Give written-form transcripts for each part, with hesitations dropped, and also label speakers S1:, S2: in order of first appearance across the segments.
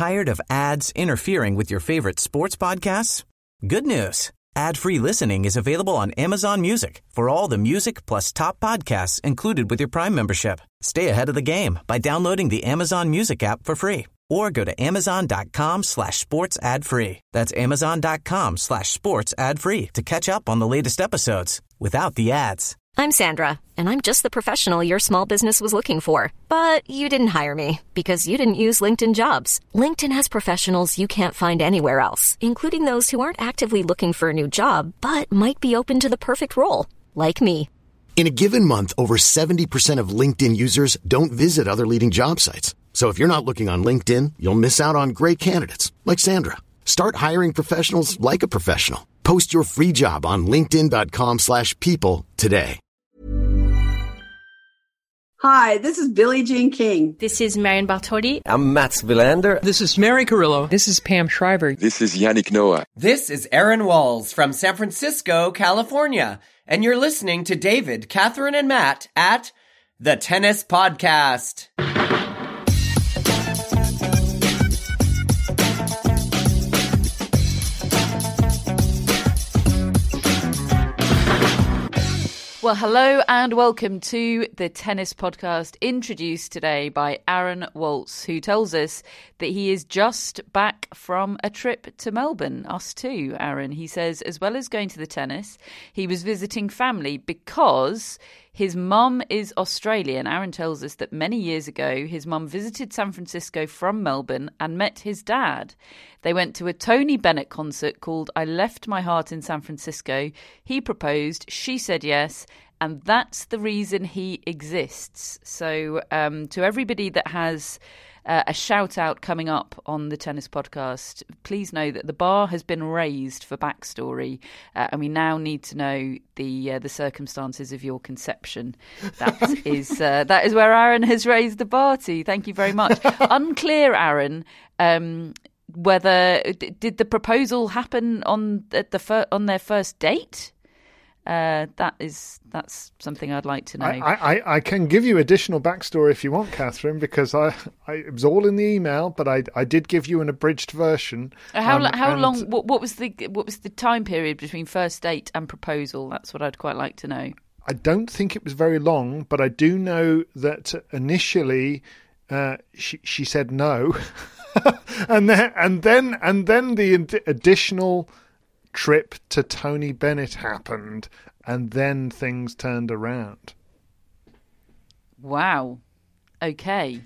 S1: Tired of ads interfering with your favorite sports podcasts? Good news. Ad-free listening is available on Amazon Music for all the music plus top podcasts included with your Prime membership. Stay ahead of the game by downloading the Amazon Music app for free or go to amazon.com/sports ad free. That's amazon.com/sports ad free to catch up on the latest episodes without the ads.
S2: I'm Sandra, and I'm just the professional your small business was looking for. But you didn't hire me because you didn't use LinkedIn Jobs. LinkedIn has professionals you can't find anywhere else, including those who aren't actively looking for a new job, but might be open to the perfect role, like me.
S3: In a given month, over 70% of LinkedIn users don't visit other leading job sites. So if you're not looking on LinkedIn, you'll miss out on great candidates like Sandra. Start hiring professionals like a professional. Post your free job on linkedin.com/people today.
S4: Hi, this is Billie Jean King.
S5: This is Marion Bartoli.
S6: I'm Mats Wilander.
S7: This is Mary Carrillo.
S8: This is Pam Shriver.
S9: This is Yannick Noah.
S10: This is Aaron Walls from San Francisco, California. And you're listening to David, Catherine, and Matt at The Tennis Podcast.
S11: Well, hello and welcome to the Tennis Podcast, introduced today by Aaron Waltz, who tells us that he is just back from a trip to Melbourne. Us too, Aaron. He says, as well as going to the tennis, he was visiting family because his mum is Australian. Aaron tells us that many years ago, his mum visited San Francisco from Melbourne and met his dad. They went to a Tony Bennett concert called I Left My Heart in San Francisco. He proposed, she said yes, and that's the reason he exists. So to everybody that has a shout out coming up on the Tennis Podcast, please know that the bar has been raised for backstory, and we now need to know the circumstances of your conception. That is where Aaron has raised the bar to. Thank you very much. Unclear, Aaron, whether did the proposal happen on their first date? That's something I'd like to know.
S12: I can give you additional backstory if you want, Catherine, because it was all in the email, but I did give you an abridged version.
S11: How long? What was the time period between first date and proposal? That's what I'd quite like to know.
S12: I don't think it was very long, but I do know that initially she said no, and then the additional trip to Tony Bennett happened, and then things turned around.
S11: Wow. Okay.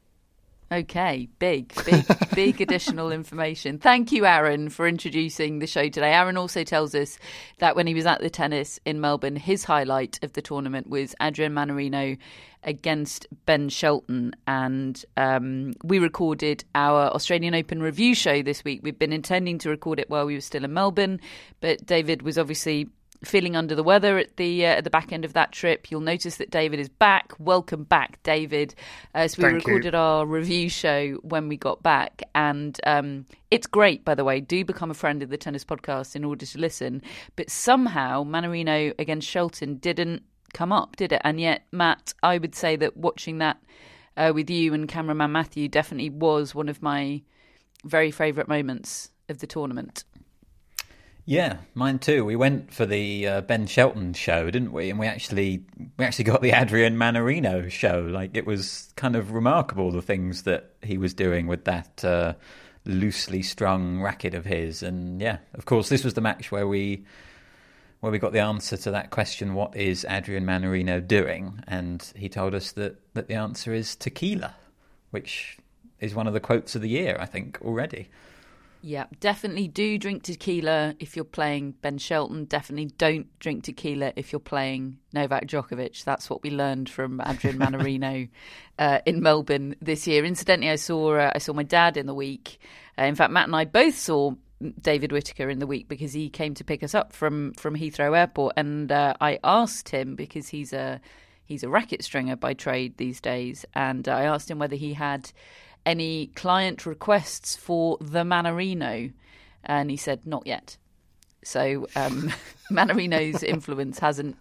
S11: Big additional information. Thank you, Aaron, for introducing the show today. Aaron also tells us that when he was at the tennis in Melbourne, his highlight of the tournament was Adrian Mannarino against Ben Shelton. And we recorded our Australian Open review show this week. We've been intending to record it while we were still in Melbourne, but David was obviously feeling under the weather at the back end of that trip. You'll notice that David is back. Welcome back, David. So we recorded our review show when we got back, and it's great, by the way. Do become a friend of the Tennis Podcast in order to listen. But somehow Mannarino against Shelton didn't come up, did it? And yet, Matt, I would say that watching that with you and cameraman Matthew definitely was one of my very favourite moments of the tournament.
S6: Yeah, mine too. We went for the Ben Shelton show, didn't we? And we actually got the Adrian Mannarino show. Like, it was kind of remarkable, the things that he was doing with that loosely strung racket of his. And yeah, of course, this was the match where we got the answer to that question: what is Adrian Mannarino doing? And he told us that the answer is tequila, which is one of the quotes of the year, I think, already.
S11: Yeah, definitely do drink tequila if you're playing Ben Shelton. Definitely don't drink tequila if you're playing Novak Djokovic. That's what we learned from Adrian Mannarino in Melbourne this year. Incidentally, I saw my dad in the week. In fact, Matt and I both saw David Whittaker in the week because he came to pick us up from Heathrow Airport, and I asked him, because he's a racket stringer by trade these days, and I asked him whether he had any client requests for the Mannarino, and he said not yet. So Mannarino's influence hasn't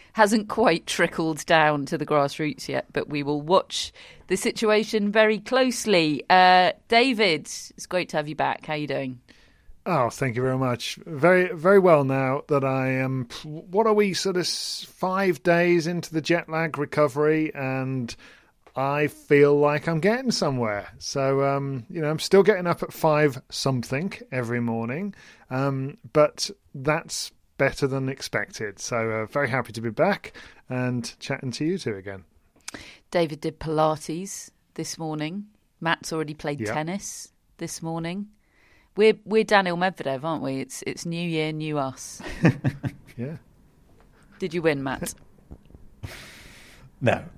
S11: hasn't quite trickled down to the grassroots yet, but we will watch the situation very closely. David, it's great to have you back. How are you doing?
S12: Oh, thank you very much. Very, very well now that I am, what are we, sort of 5 days into the jet lag recovery, and I feel like I'm getting somewhere. So, I'm still getting up at 5 something every morning, but that's better than expected. So very happy to be back and chatting to you two again.
S11: David did Pilates this morning. Matt's already played tennis this morning. We're Daniil Medvedev, aren't we? It's new year, new us.
S12: Yeah. Did
S11: you win, Matt?
S6: No.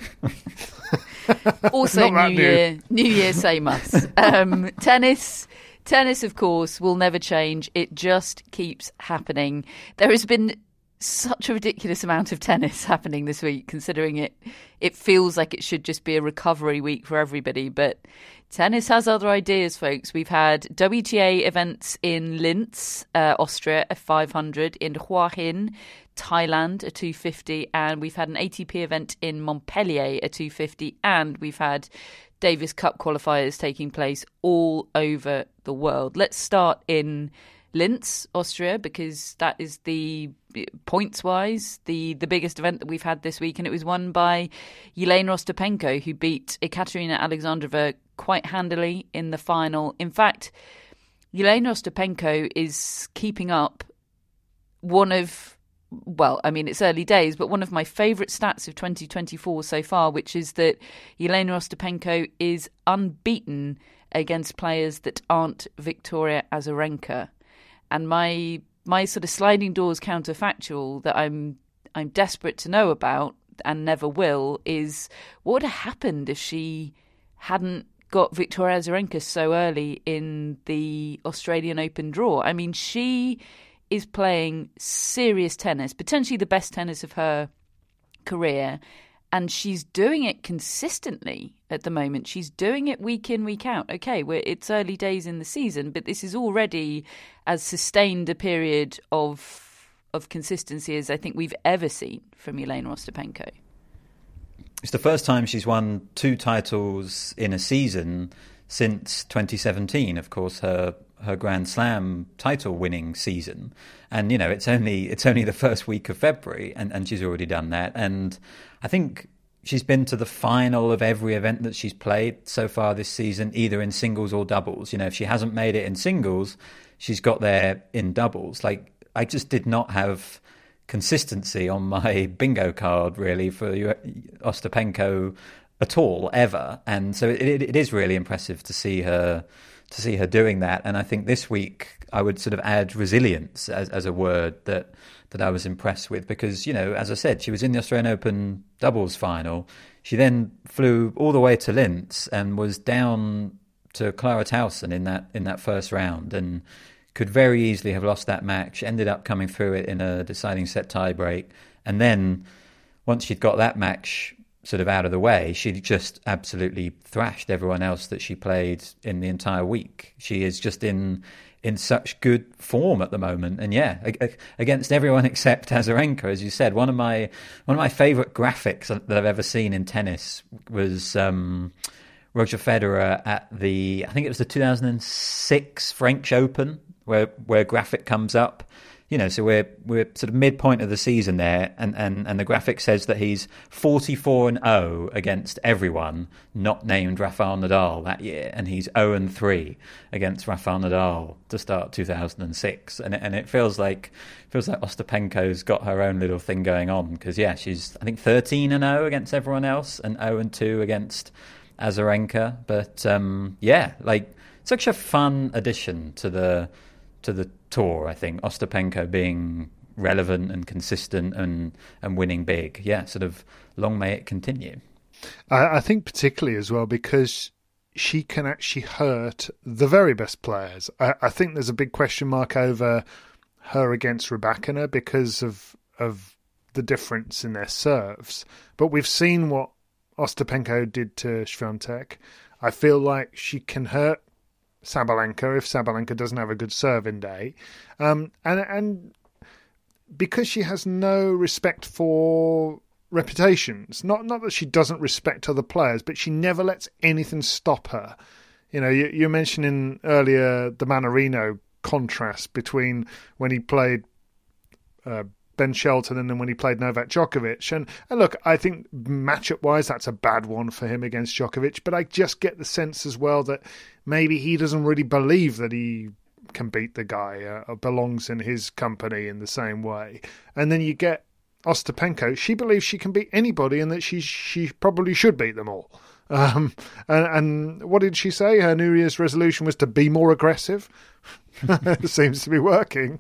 S11: Also new year, same us. Tennis, of course, will never change. It just keeps happening. There has been such a ridiculous amount of tennis happening this week, considering it feels like it should just be a recovery week for everybody. But tennis has other ideas, folks. We've had WTA events in Linz, Austria, a 500, in Hua Hin, Thailand, a 250, and we've had an ATP event in Montpellier, a 250, and we've had Davis Cup qualifiers taking place all over the world. Let's start in Linz, Austria, because that is the points-wise the biggest event that we've had this week, and it was won by Jelena Ostapenko, who beat Ekaterina Alexandrova quite handily in the final. In fact, Jelena Ostapenko is keeping up it's early days, but one of my favourite stats of 2024 so far, which is that Jelena Ostapenko is unbeaten against players that aren't Victoria Azarenka. And my sort of sliding doors counterfactual that I'm desperate to know about and never will is what would have happened if she hadn't got Victoria Azarenka so early in the Australian Open draw. I mean, she is playing serious tennis, potentially the best tennis of her career, and she's doing it consistently at the moment. She's doing it week in, week out. Okay, it's early days in the season, but this is already as sustained a period of consistency as I think we've ever seen from Jelena Ostapenko.
S6: It's the first time she's won 2 titles in a season since 2017. Of course, her Grand Slam title winning season, and it's only the first week of February, and she's already done that. And I think she's been to the final of every event that she's played so far this season, either in singles or doubles. If she hasn't made it in singles, she's got there in doubles. Like, I just did not have consistency on my bingo card really for Ostapenko at all ever, and so it is really impressive to see her doing that. And I think this week I would sort of add resilience as a word that I was impressed with, because as I said, she was in the Australian Open doubles final. She then flew all the way to Linz and was down to Clara Tauson in that first round, and could very easily have lost that match. Ended up coming through it in a deciding set tie break, and then once she'd got that match sort of out of the way, she just absolutely thrashed everyone else that she played in the entire week. She is just in such good form at the moment, and against everyone except Azarenka, as you said. One of my favourite graphics that I've ever seen in tennis was Roger Federer at I think it was the 2006 French Open, where graphic comes up. So we're sort of midpoint of the season there, and the graphic says that he's 44-0 against everyone not named Rafael Nadal that year, and he's 0-3 against Rafael Nadal to start 2006, and it feels like Ostapenko's got her own little thing going on, because she's I think 13-0 against everyone else and 0-2 against Azarenka, but such a fun addition to the tour. I think Ostapenko being relevant and consistent and winning big. Sort of long may it continue.
S12: I think particularly as well because she can actually hurt the very best players. I think there's a big question mark over her against Rybakina because of the difference in their serves. But we've seen what Ostapenko did to Swiatek. I feel like she can hurt Sabalenka if Sabalenka doesn't have a good serving day. And because she has no respect for reputations. Not that she doesn't respect other players, but she never lets anything stop her. You know, you're mentioning earlier the Mannarino contrast between when he played Ben Shelton and then when he played Novak Djokovic. And look, I think matchup-wise, that's a bad one for him against Djokovic, but I just get the sense as well that maybe he doesn't really believe that he can beat the guy, belongs in his company in the same way. And then you get Ostapenko. She believes she can beat anybody and that she probably should beat them all. And what did she say? Her New Year's resolution was to be more aggressive. It seems to be working.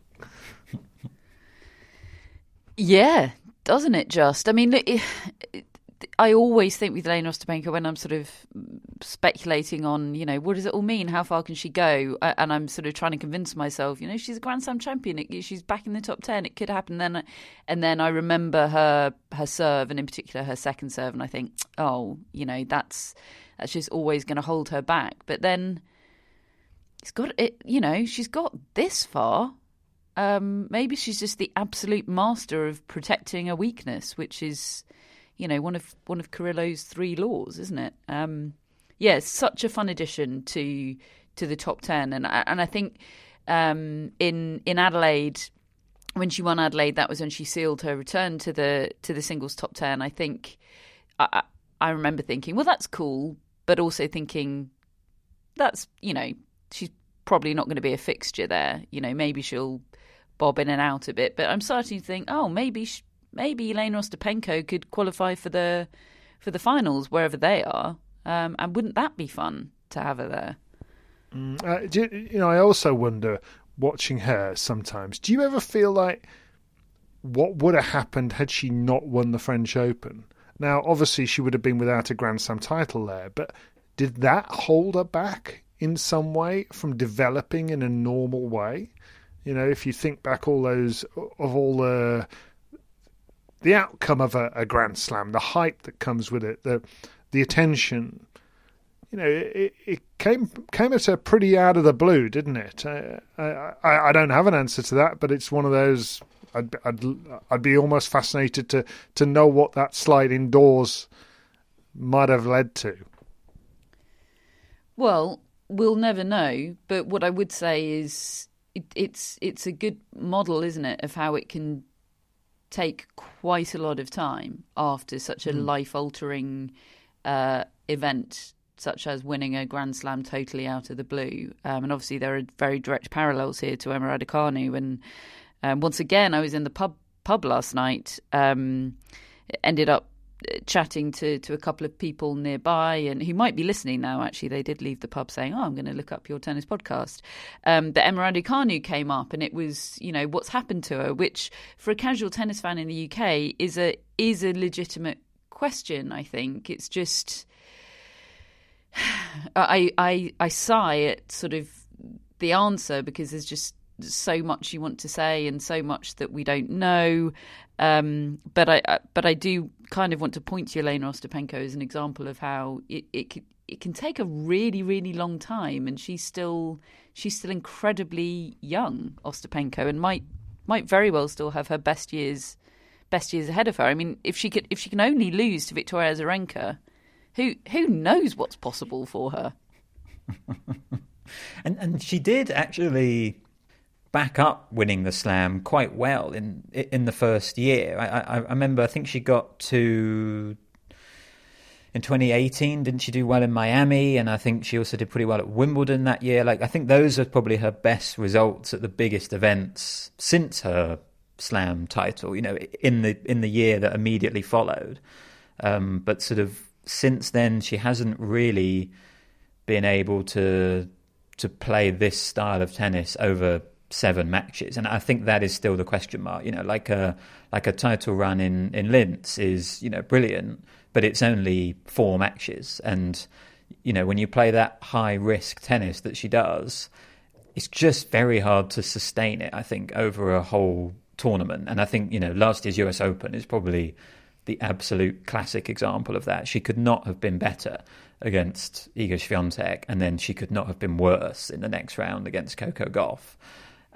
S11: Yeah, doesn't it just? I mean, I always think with Elena Ostapenko when I'm sort of speculating on, you know, what does it all mean? How far can she go? And I'm sort of trying to convince myself, you know, she's a Grand Slam champion. She's back in the top 10. It could happen then. And then I remember her serve, and in particular her second serve, and I think, oh, you know, that's just always going to hold her back. But then it's got it. You know, she's got this far. Maybe she's just the absolute master of protecting a weakness, which is, you know, one of Carrillo's 3 laws, isn't it? Yeah, it's such a fun addition to the top 10, and I think in Adelaide, when she won Adelaide, that was when she sealed her return to the singles top 10. I think I remember thinking, well, that's cool, but also thinking that's, you know, she's probably not going to be a fixture there. You know, maybe she'll bob in and out a bit, but I'm starting to think, oh, maybe Elena Ostapenko could qualify for the finals wherever they are, and wouldn't that be fun to have her there?
S12: You know, I also wonder, watching her sometimes, do you ever feel like what would have happened had she not won the French Open? Now, obviously, she would have been without a Grand Slam title there, but did that hold her back in some way from developing in a normal way? You know, if you think back all the outcome of a Grand Slam, the hype that comes with it, the attention, you know, it came at her pretty out of the blue, didn't it? I don't have an answer to that, but it's one of those. I'd be almost fascinated to know what that slide indoors might have led to.
S11: Well, we'll never know, but what I would say is it's a good model, isn't it, of how it can take quite a lot of time after such a life-altering event, such as winning a Grand Slam totally out of the blue. And obviously there are very direct parallels here to Emma Raducanu. And once again, I was in the pub last night, ended up chatting to a couple of people nearby and who might be listening now. Actually, they did leave the pub saying, oh, I'm going to look up your tennis podcast. But Emma Raducanu came up, and it was, you know, what's happened to her, which for a casual tennis fan in the UK is a legitimate question. I think it's just I sigh at sort of the answer, because there's just so much you want to say and so much that we don't know. But I do kind of want to point to Elena Ostapenko as an example of how it can take a really, really long time, and she's still incredibly young, Ostapenko, and might very well still have her best years ahead of her. I mean, if she can only lose to Victoria Azarenka, who knows what's possible for her?
S6: And she did actually back up winning the Slam quite well in the first year. I remember, I think she got to, in 2018, didn't she do well in Miami? And I think she also did pretty well at Wimbledon that year. Like, I think those are probably her best results at the biggest events since her Slam title, you know, in the year that immediately followed. But sort of since then, she hasn't really been able to play this style of tennis over 7 matches, and I think that is still the question mark. You know, like a title run in Linz is, you know, brilliant, but it's only 4 matches, and you know, when you play that high risk tennis that she does, it's just very hard to sustain it, I think, over a whole tournament. And I think, you know, last year's US Open is probably the absolute classic example of that. She could not have been better against Iga Swiatek, and then she could not have been worse in the next round against Coco Gauff.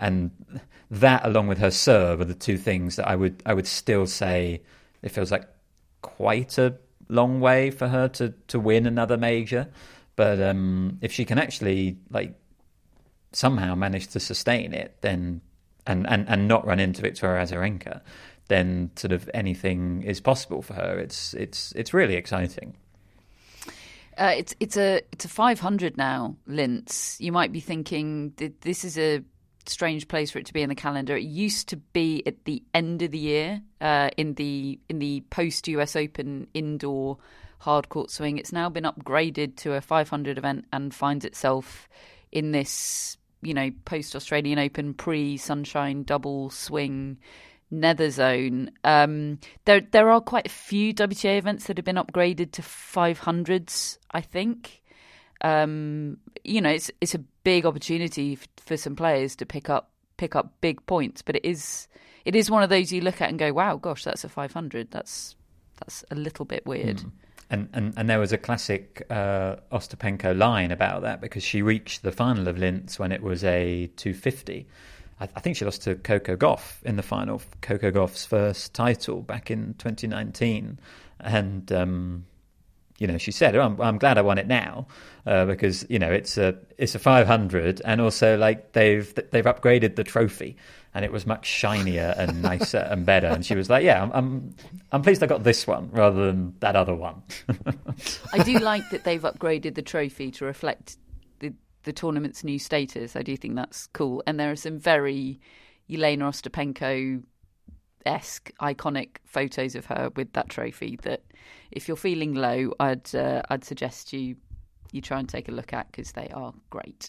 S6: And that, along with her serve, are the two things that I would still say it feels like quite a long way for her to win another major. But if she can actually like somehow manage to sustain it, then and not run into Victoria Azarenka, then sort of anything is possible for her. It's really exciting.
S11: It's a 500 now, Linz. You might be thinking that this is a strange place for it to be in the calendar. It used to be at the end of the year in the post US Open indoor hard court swing. It's now been upgraded to a 500 event and finds itself in this, post Australian Open pre Sunshine double swing nether zone. There are quite a few WTA events that have been upgraded to 500s, I think. It's a big opportunity for some players to pick up big points, but it is one of those you look at and go, wow, gosh, that's a 500. That's a little bit weird.
S6: And there was a classic Ostapenko line about that, because she reached the final of Linz when it was a 250. I think she lost to Coco Gauff in the final, Coco Gauff's first title back in 2019. And she said, I'm glad I won it now, because it's a 500, and also like they've upgraded the trophy, and it was much shinier and nicer and better. And she was like, yeah, I'm pleased I got this one rather than that other one.
S11: I do like that they've upgraded the trophy to reflect the tournament's new status. I do think that's cool, and there are some very Elena Ostapenko-esque iconic photos of her with that trophy that, if you're feeling low, I'd suggest you try and take a look at, because they are great.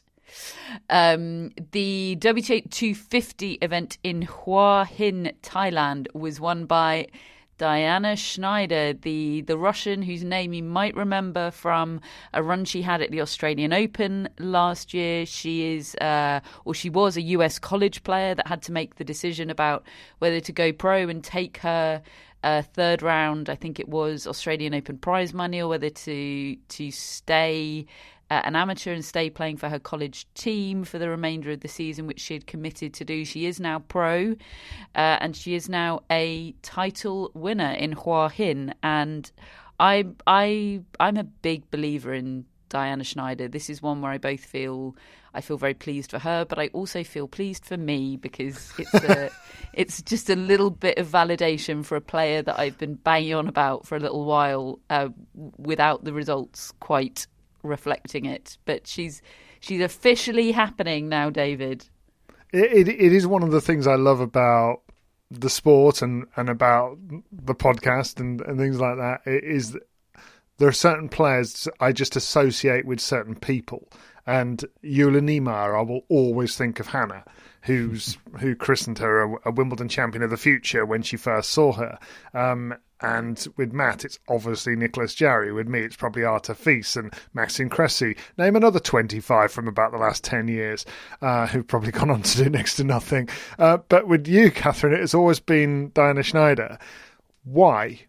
S11: The WTA 250 event in Hua Hin, Thailand, was won by Diana Schneider, the Russian whose name you might remember from a run she had at the Australian Open last year. She was a US college player that had to make the decision about whether to go pro and take her third round, I think it was, Australian Open prize money, or whether to stay an amateur and stay playing for her college team for the remainder of the season, which she had committed to do. She is now pro, and she is now a title winner in Hua Hin. And I'm a big believer in Diana Schneider. This is one where I feel very pleased for her, but I also feel pleased for me, because it's just a little bit of validation for a player that I've been banging on about for a little while, without the results quite reflecting it. But she's officially happening now, David.
S12: It is one of the things I love about the sport and about the podcast and things like that. It is, there are certain players I just associate with certain people. And Jule Niemeyer, I will always think of Hannah, who christened her a Wimbledon champion of the future when she first saw her. And with Matt, it's obviously Nicolas Jarry. With me, it's probably Arta Fils and Maxime Cressy. Name another 25 from about the last 10 years who've probably gone on to do next to nothing. But with you, Catherine, it has always been Diana Schneider. Why?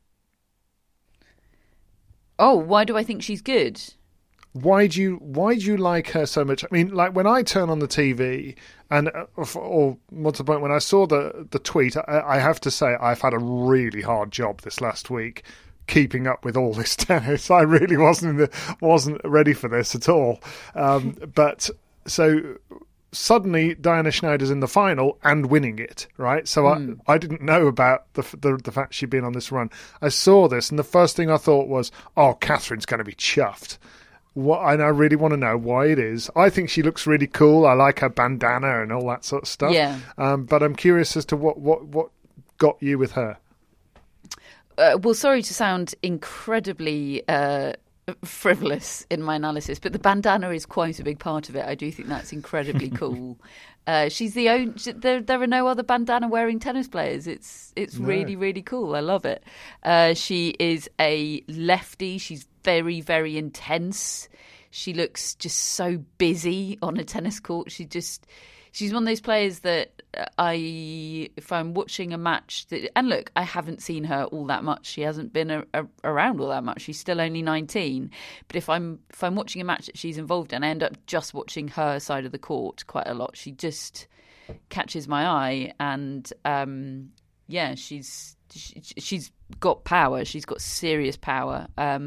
S11: Oh, why do I think she's good?
S12: Why do you like her so much? I mean, like when I turn on the TV, and or what's the point? When I saw the tweet, I have to say I've had a really hard job this last week keeping up with all this tennis. I really wasn't ready for this at all. But so suddenly Diana Schneider's in the final and winning it, right? So I didn't know about the fact she'd been on this run. I saw this, and the first thing I thought was, oh, Catherine's going to be chuffed. And I really want to know why it is. I think she looks really cool. I like her bandana and all that sort of stuff.
S11: Yeah.
S12: But I'm curious as to what got you with her.
S11: Well, sorry to sound incredibly frivolous in my analysis, but the bandana is quite a big part of it. I do think that's incredibly cool. She's the only. There are no other bandana wearing tennis players. It's really, really cool. I love it. She is a lefty. She's very, very intense. She looks just so busy on a tennis court. She's one of those players that if I'm watching a match, and look, I haven't seen her all that much. She hasn't been around all that much. She's still only 19. But if I'm watching a match that she's involved in, I end up just watching her side of the court quite a lot. catches my eye, and she's got power. She's got serious power.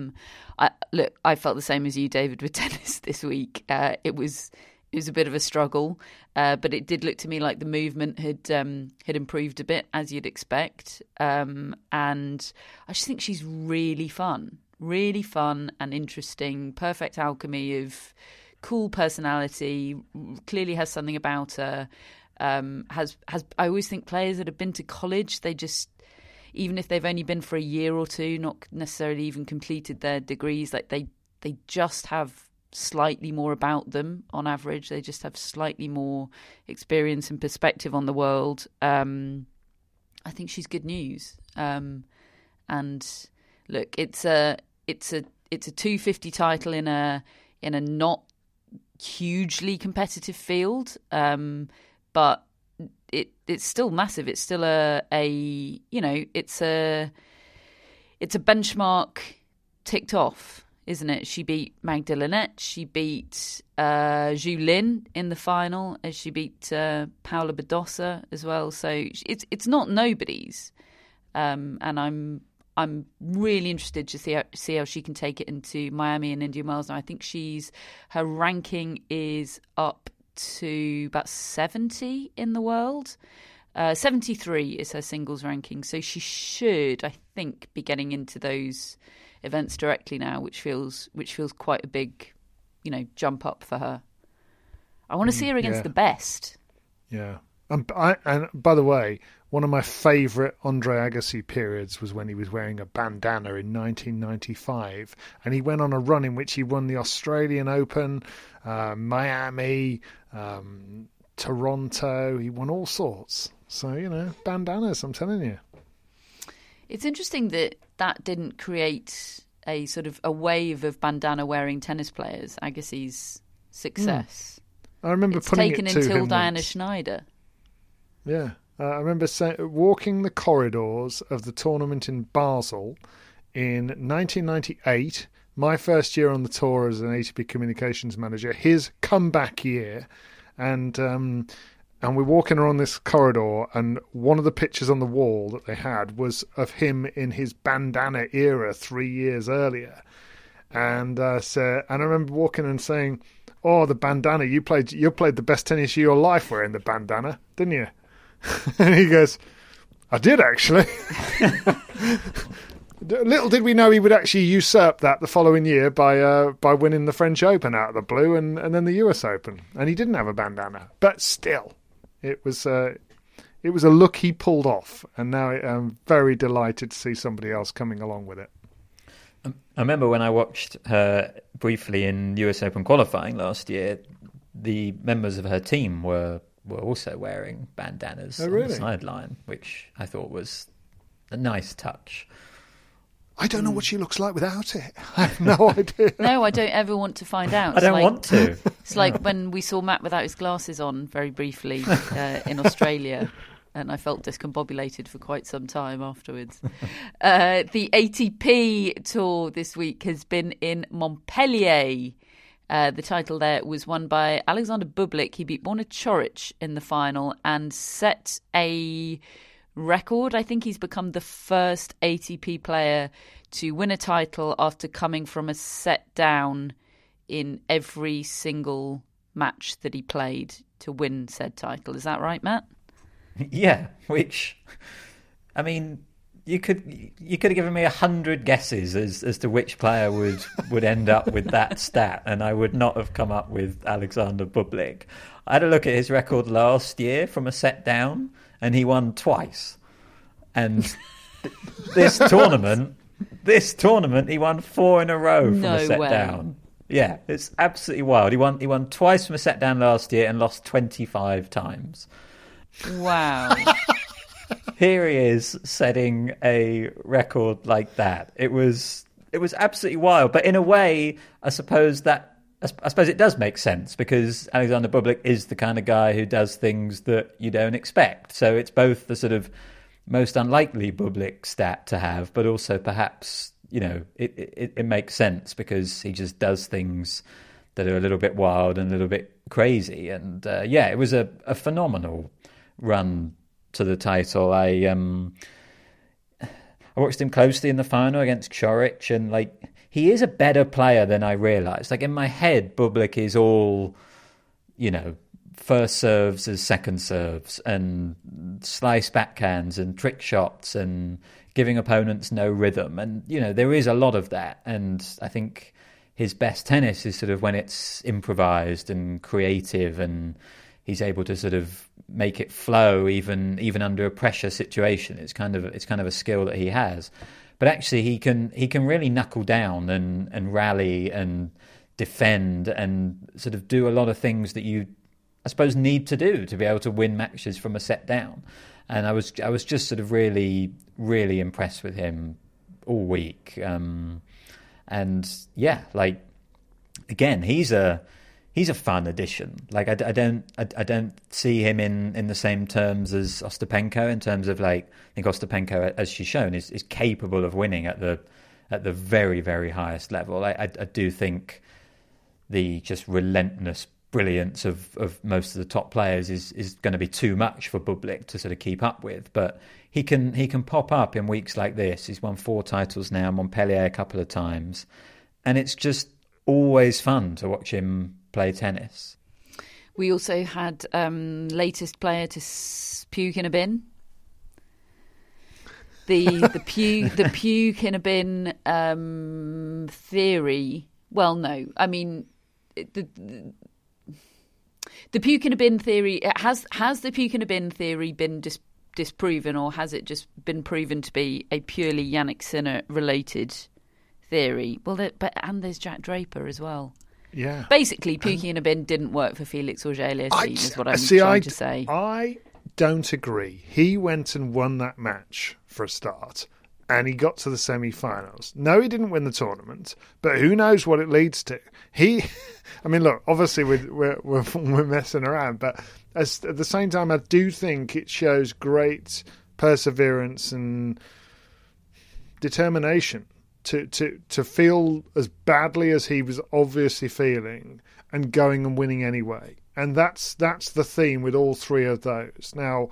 S11: I felt the same as you, David, with tennis this week. It was a bit of a struggle, but it did look to me like the movement had improved a bit, as you'd expect. And I just think she's really fun and interesting. Perfect alchemy of cool personality. Clearly has something about her. I always think players that have been to college, they just, even if they've only been for a year or two, not necessarily even completed their degrees, like they just have slightly more about them on average. They just have slightly more experience and perspective on the world. I think she's good news. And look, it's a 250 title in a not hugely competitive field, but it's still massive. It's still it's a benchmark ticked off, isn't it? She beat Magda Linette. She beat Zhu Lin in the final. She beat Paula Badosa as well. So it's not nobody's. And I'm really interested to see how she can take it into Miami and Indian Wells. Now I think her ranking is up to about 70 in the world. 73 is her singles ranking. So she should, I think, be getting into those events directly now, which feels quite a big, jump up for her. I want to see her against the best. Yeah.
S12: And by the way, one of my favourite Andre Agassi periods was when he was wearing a bandana in 1995, and he went on a run in which he won the Australian Open, Miami, Toronto. He won all sorts. So, bandanas, I'm telling you.
S11: It's interesting that didn't create a sort of a wave of bandana-wearing tennis players, Agassi's success.
S12: I remember putting it to him. It's taken until
S11: Diana
S12: once.
S11: Schneider.
S12: Yeah. I remember walking the corridors of the tournament in Basel in 1998, my first year on the tour as an ATP communications manager, his comeback year, and we're walking around this corridor, and one of the pictures on the wall that they had was of him in his bandana era 3 years earlier. And I remember walking and saying, "Oh, the bandana! You played the best tennis of your life wearing the bandana, didn't you?" And he goes, "I did, actually." Little did we know he would actually usurp that the following year by winning the French Open out of the blue and then the US Open. And he didn't have a bandana, but still, it was a look he pulled off. And now I'm very delighted to see somebody else coming along with it.
S6: I remember when I watched her briefly in US Open qualifying last year, the members of her team were also wearing bandanas on the sideline, which I thought was a nice touch.
S12: I don't know what she looks like without it. I have no idea.
S11: No, I don't ever want to find out.
S6: I don't want to.
S11: It's like when we saw Matt without his glasses on very briefly in Australia, and I felt discombobulated for quite some time afterwards. The ATP Tour this week has been in Montpellier. The title there was won by Alexander Bublik. He beat Borna Coric in the final and set a record. I think he's become the first ATP player to win a title after coming from a set down in every single match that he played to win said title. Is that right, Matt?
S6: Yeah, which, I mean, you could have given me 100 guesses as to which player would end up with that stat, and I would not have come up with Alexander Bublik. I had a look at his record last year from a set down, and he won twice. And this tournament, he won 4 in a row from a set down. Yeah, it's absolutely wild. He won twice from a set down last year and lost 25 times.
S11: Wow.
S6: Here he is setting a record like that. It was absolutely wild. But in a way, I suppose it does make sense, because Alexander Bublik is the kind of guy who does things that you don't expect. So it's both the sort of most unlikely Bublik stat to have, but also perhaps, it makes sense because he just does things that are a little bit wild and a little bit crazy. And it was a phenomenal run to the title. I watched him closely in the final against Coric, and he is a better player than I realised. In my head, Bublik is all, first serves as second serves and slice backhands and trick shots and giving opponents no rhythm. And, there is a lot of that. And I think his best tennis is sort of when it's improvised and creative, and he's able to sort of make it flow even under a pressure situation. It's kind of a skill that he has. But actually he can really knuckle down and rally and defend and sort of do a lot of things that you, I suppose, need to do to be able to win matches from a set down. And I was just sort of really, really impressed with him all week. Again, he's a fun addition. I don't see him in the same terms as Ostapenko in terms of I think Ostapenko, as she's shown, is capable of winning at the very, very highest level. I do think the just relentless brilliance of most of the top players is going to be too much for Bublik to sort of keep up with. But he can pop up in weeks like this. He's won 4 titles now, Montpellier a couple of times, and it's just always fun to watch him play tennis.
S11: We also had latest player to puke in a bin. The puke in a bin theory. Well, no, I mean the puke in a bin theory. Has the puke in a bin theory been disproven, or has it just been proven to be a purely Jannik Sinner related theory? Well, and there's Jack Draper as well.
S12: Yeah.
S11: Basically, puking in a bin didn't work for Felix Auger-Aliassime, is what I'm trying to say.
S12: I don't agree. He went and won that match for a start, and he got to the semi-finals. No, he didn't win the tournament, but who knows what it leads to. Look, obviously we're messing around, but at the same time, I do think it shows great perseverance and determination to feel as badly as he was obviously feeling and going and winning anyway. And that's the theme with all 3 of those. Now,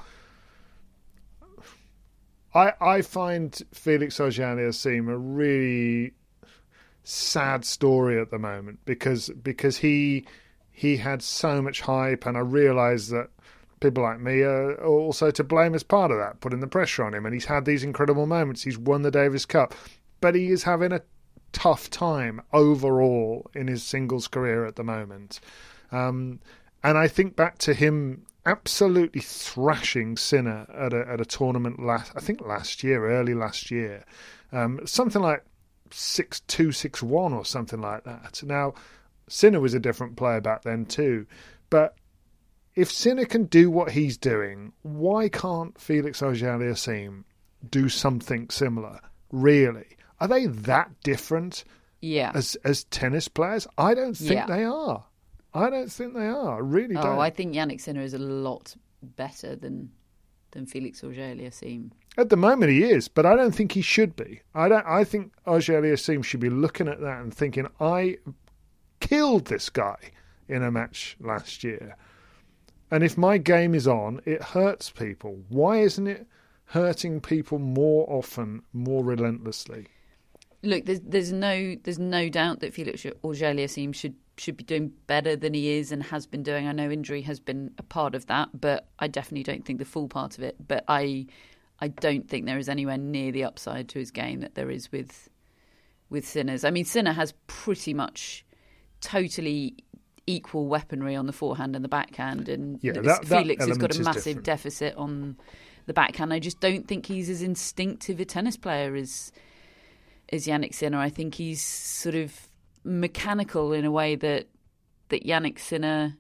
S12: I find Felix Auger-Aliassime a really sad story at the moment because he had so much hype, and I realise that people like me are also to blame as part of that, putting the pressure on him. And he's had these incredible moments. He's won the Davis Cup. But he is having a tough time overall in his singles career at the moment. And I think back to him absolutely thrashing Sinner at a tournament early last year. Something like 6-2, 6-1 or something like that. Now, Sinner was a different player back then too. But if Sinner can do what he's doing, why can't Felix Auger-Aliassime do something similar, really? Are they that different as tennis players? I don't think they are. I really don't.
S11: I think Jannik Sinner is a lot better than Felix Auger-Aliassime.
S12: At the moment he is, but I don't think he should be. I think Auger-Aliassime should be looking at that and thinking, I killed this guy in a match last year. And if my game is on, it hurts people. Why isn't it hurting people more often, more relentlessly?
S11: Look, there's no doubt that Felix Auger-Aliassime should be doing better than he is and has been doing. I know injury has been a part of that, but I definitely don't think the full part of it. But I don't think there is anywhere near the upside to his game that there is with Sinner's. I mean, Sinner has pretty much totally equal weaponry on the forehand and the backhand, and Felix has got a massive deficit on the backhand. I just don't think he's as instinctive a tennis player as Jannik Sinner. I think he's sort of mechanical in a way that Jannik Sinner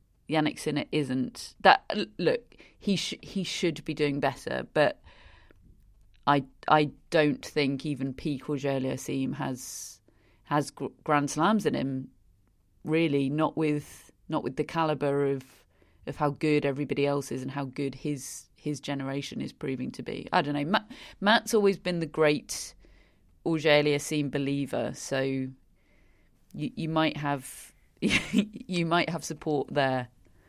S11: isn't. That look, he should be doing better, but I don't think even peak Auger-Aliassime has Grand Slams in him. Really, not with the caliber of how good everybody else is and how good his generation is proving to be. I don't know. Matt's always been the great Auger-Aliassime believer, so you might have you might have support there.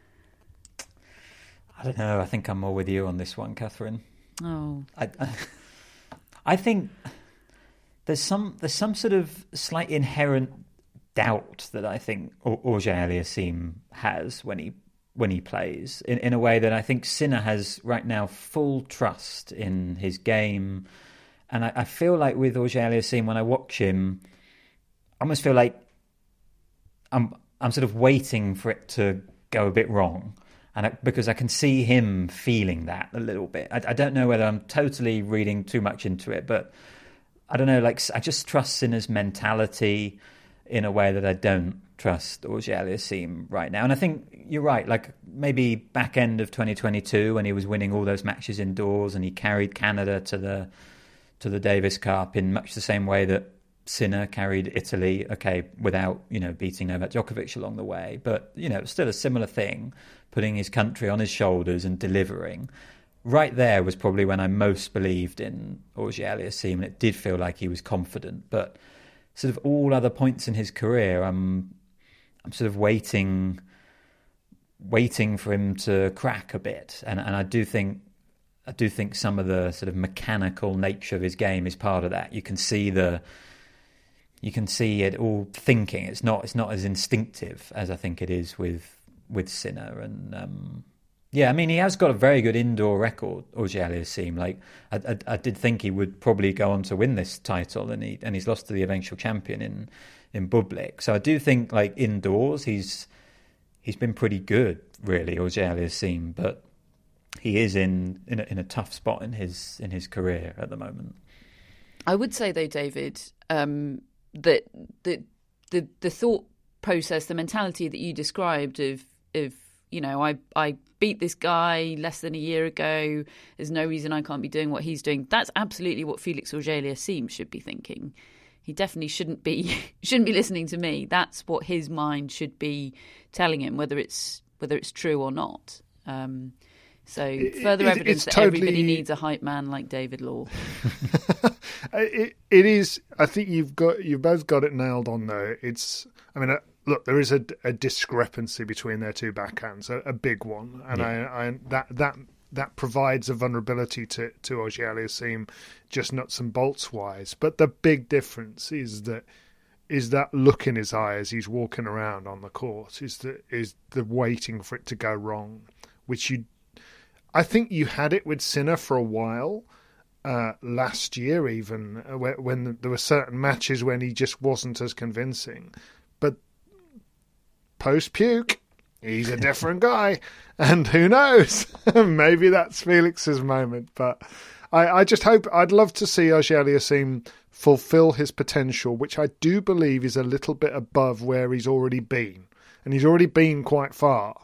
S6: I don't know. I think I'm more with you on this one, Catherine.
S11: Oh,
S6: I think there's some sort of slight inherent doubt that I think Auger-Aliassime has when he plays in a way that I think Sinner has right now full trust in his game. And I feel like with Auger-Aliassime, when I watch him, I almost feel like I'm sort of waiting for it to go a bit wrong. And because I can see him feeling that a little bit. I don't know whether I'm totally reading too much into it, but I don't know, like I just trust Sinner's mentality in a way that I don't trust Auger-Aliassime right now. And I think you're right, like maybe back end of 2022 when he was winning all those matches indoors and he carried Canada to the Davis Cup in much the same way that Sinner carried Italy, okay, without, beating Novak Djokovic along the way. But, still a similar thing, putting his country on his shoulders and delivering. Right there was probably when I most believed in Auger-Aliassime, and it did feel like he was confident. But sort of all other points in his career, I'm sort of waiting for him to crack a bit. And I do think some of the sort of mechanical nature of his game is part of that. You can see it all thinking. It's not as instinctive as I think it is with Sinner. And he has got a very good indoor record, Auger-Aliassime. Like I did think he would probably go on to win this title, and he's lost to the eventual champion in Bublik. So I do think like indoors he's been pretty good, really, Auger-Aliassime. But he is in a tough spot in his career at the moment.
S11: I would say though, David, that the thought process, the mentality that you described of I beat this guy less than a year ago, there's no reason I can't be doing what he's doing. That's absolutely what Felix Auger-Aliassime should be thinking. He definitely shouldn't be listening to me. That's what his mind should be telling him, whether it's true or not. So further evidence that everybody needs a hype man like David Law.
S12: It is. I think you've both got it nailed on though. Look, there is a discrepancy between their two backhands, a big one, and yeah. That provides a vulnerability to Auger-Aliassime, just nuts and bolts wise. But the big difference is that look in his eye as he's walking around on the court, is the waiting for it to go wrong, which I think you had it with Sinner for a while, last year even, when there were certain matches when he just wasn't as convincing. But post-puke, he's a different guy. And who knows? Maybe that's Felix's moment. But I just hope, I'd love to see Auger-Aliassime fulfill his potential, which I do believe is a little bit above where he's already been. And he's already been quite far.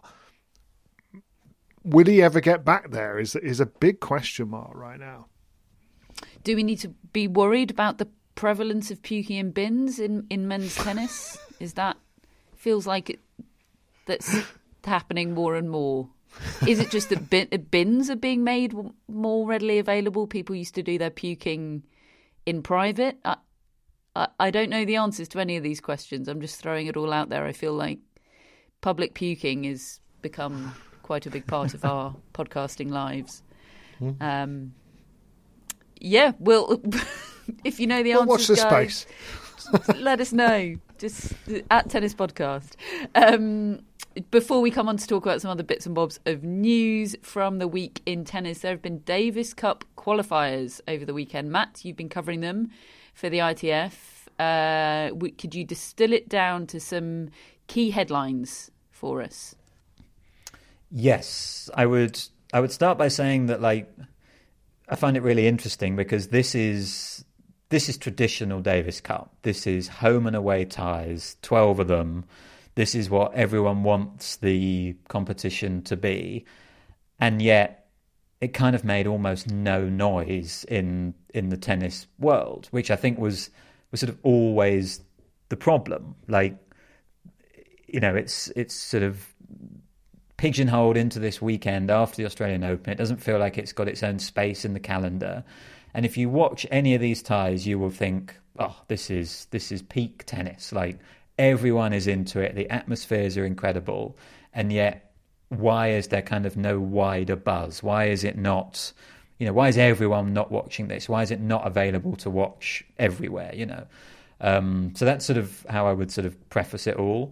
S12: Will he ever get back there is a big question mark right now.
S11: Do we need to be worried about the prevalence of puking in bins in men's tennis? Is that feels like that's happening more and more? Is it just that bins are being made more readily available? People used to do their puking in private. I don't know the answers to any of these questions. I'm just throwing it all out there. I feel like public puking has become quite a big part of our podcasting lives. Well, if you know the answers,
S12: watch this
S11: guys,
S12: space.
S11: Let us know. Just at Tennis Podcast. Before we come on to talk about some other bits and bobs of news from the week in tennis, there have been Davis Cup qualifiers over the weekend. Matt, you've been covering them for the ITF. Could you distill it down to some key headlines for us?
S6: Yes, I would start by saying that, like, I find it really interesting because this is traditional Davis Cup. This is home and away ties, 12 of them. This is what everyone wants the competition to be. And yet it kind of made almost no noise in the tennis world, which I think was sort of always the problem. Like, it's sort of pigeonholed into this weekend after the Australian Open. It doesn't feel like it's got its own space in the calendar. And if you watch any of these ties, you will think, oh, this is peak tennis. Like, everyone is into it. The atmospheres are incredible. And yet, why is there kind of no wider buzz? Why is it not, why is everyone not watching this? Why is it not available to watch everywhere, So that's sort of how I would sort of preface it all.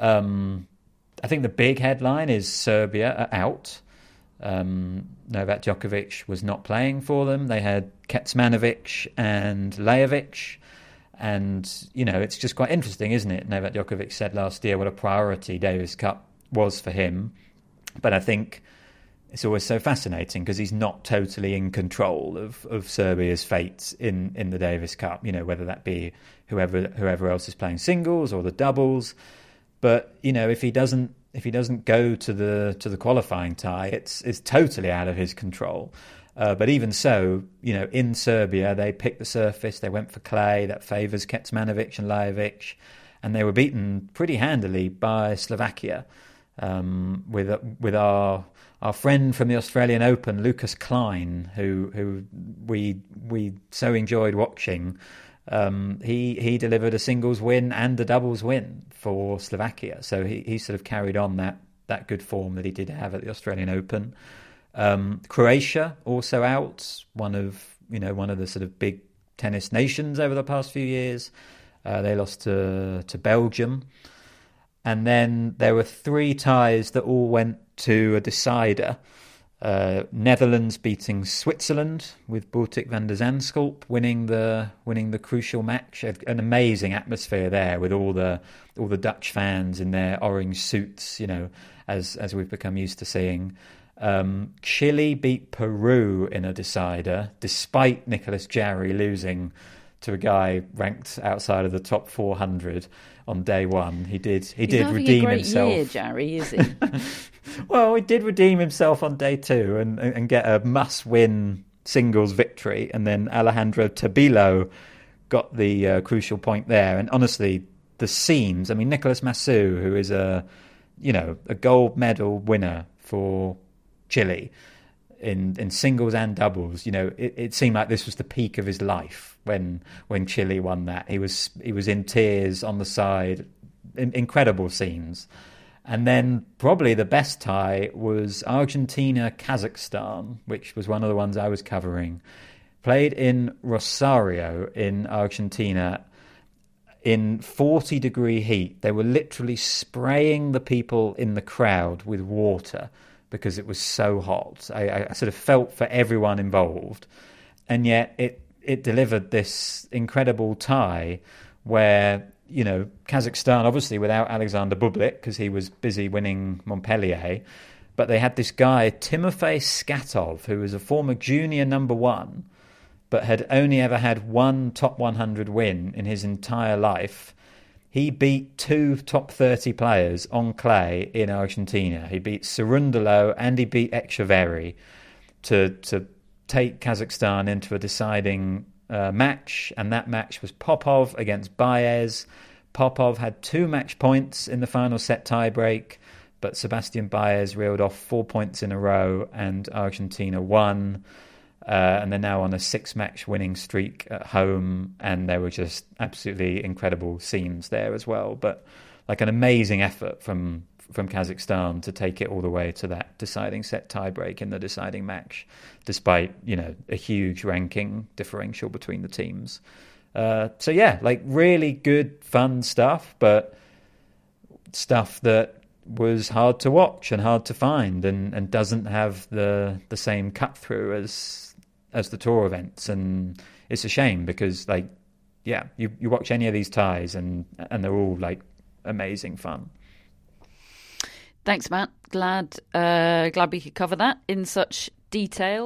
S6: I think the big headline is Serbia are out. Novak Djokovic was not playing for them. They had Kecmanovic and Lajovic. And, it's just quite interesting, isn't it? Novak Djokovic said last year what a priority Davis Cup was for him. But I think it's always so fascinating because he's not totally in control of Serbia's fate in the Davis Cup, whether that be whoever else is playing singles or the doubles. But, if he doesn't go to the qualifying tie, it's totally out of his control. But even so, in Serbia, they picked the surface. They went for clay. That favours Kecmanovic and Lajovic. And they were beaten pretty handily by Slovakia with our friend from the Australian Open, Lucas Klein, who we so enjoyed watching. He delivered a singles win and a doubles win for Slovakia. So he sort of carried on that good form that he did have at the Australian Open. Croatia also out, one of the sort of big tennis nations over the past few years. They lost to Belgium. And then there were 3 ties that all went to a decider. Netherlands beating Switzerland with Botic van der Zandschulp winning the crucial match. An amazing atmosphere there with all the Dutch fans in their orange suits, as we've become used to seeing. Chile beat Peru in a decider, despite Nicolas Jarry losing to a guy ranked outside of the top 400 on day one. He did redeem himself.
S11: Year, Jarry, is he?
S6: Well, he did redeem himself on day 2 and get a must-win singles victory, and then Alejandro Tabilo got the crucial point there. And honestly, the scenes. I mean, Nicolas Massou, who is a gold medal winner for Chile in singles and doubles, it seemed like this was the peak of his life when Chile won that. He was in tears on the side. Incredible scenes. And then probably the best tie was Argentina-Kazakhstan, which was one of the ones I was covering. Played in Rosario in Argentina in 40-degree heat. They were literally spraying the people in the crowd with water because it was so hot. I sort of felt for everyone involved. And yet it delivered this incredible tie where, Kazakhstan, obviously without Alexander Bublik because he was busy winning Montpellier, but they had this guy, Timofey Skatov, who was a former junior number 1, but had only ever had one top 100 win in his entire life. He beat 2 top 30 players on clay in Argentina. He beat Cerundolo and he beat Echeverry to take Kazakhstan into a deciding match, and that match was Popov against Baez. Popov had 2 match points in the final set tiebreak, but Sebastian Baez reeled off 4 points in a row and Argentina won. And they're now on a 6-match winning streak at home, and there were just absolutely incredible scenes there as well. But like an amazing effort from Kazakhstan to take it all the way to that deciding set tiebreak in the deciding match, despite a huge ranking differential between the teams. So yeah, like really good fun stuff, but stuff that was hard to watch and hard to find, and doesn't have the same cut through as the tour events. And it's a shame because you watch any of these ties and they're all like amazing fun.
S11: Thanks, Matt. Glad we could cover that in such detail.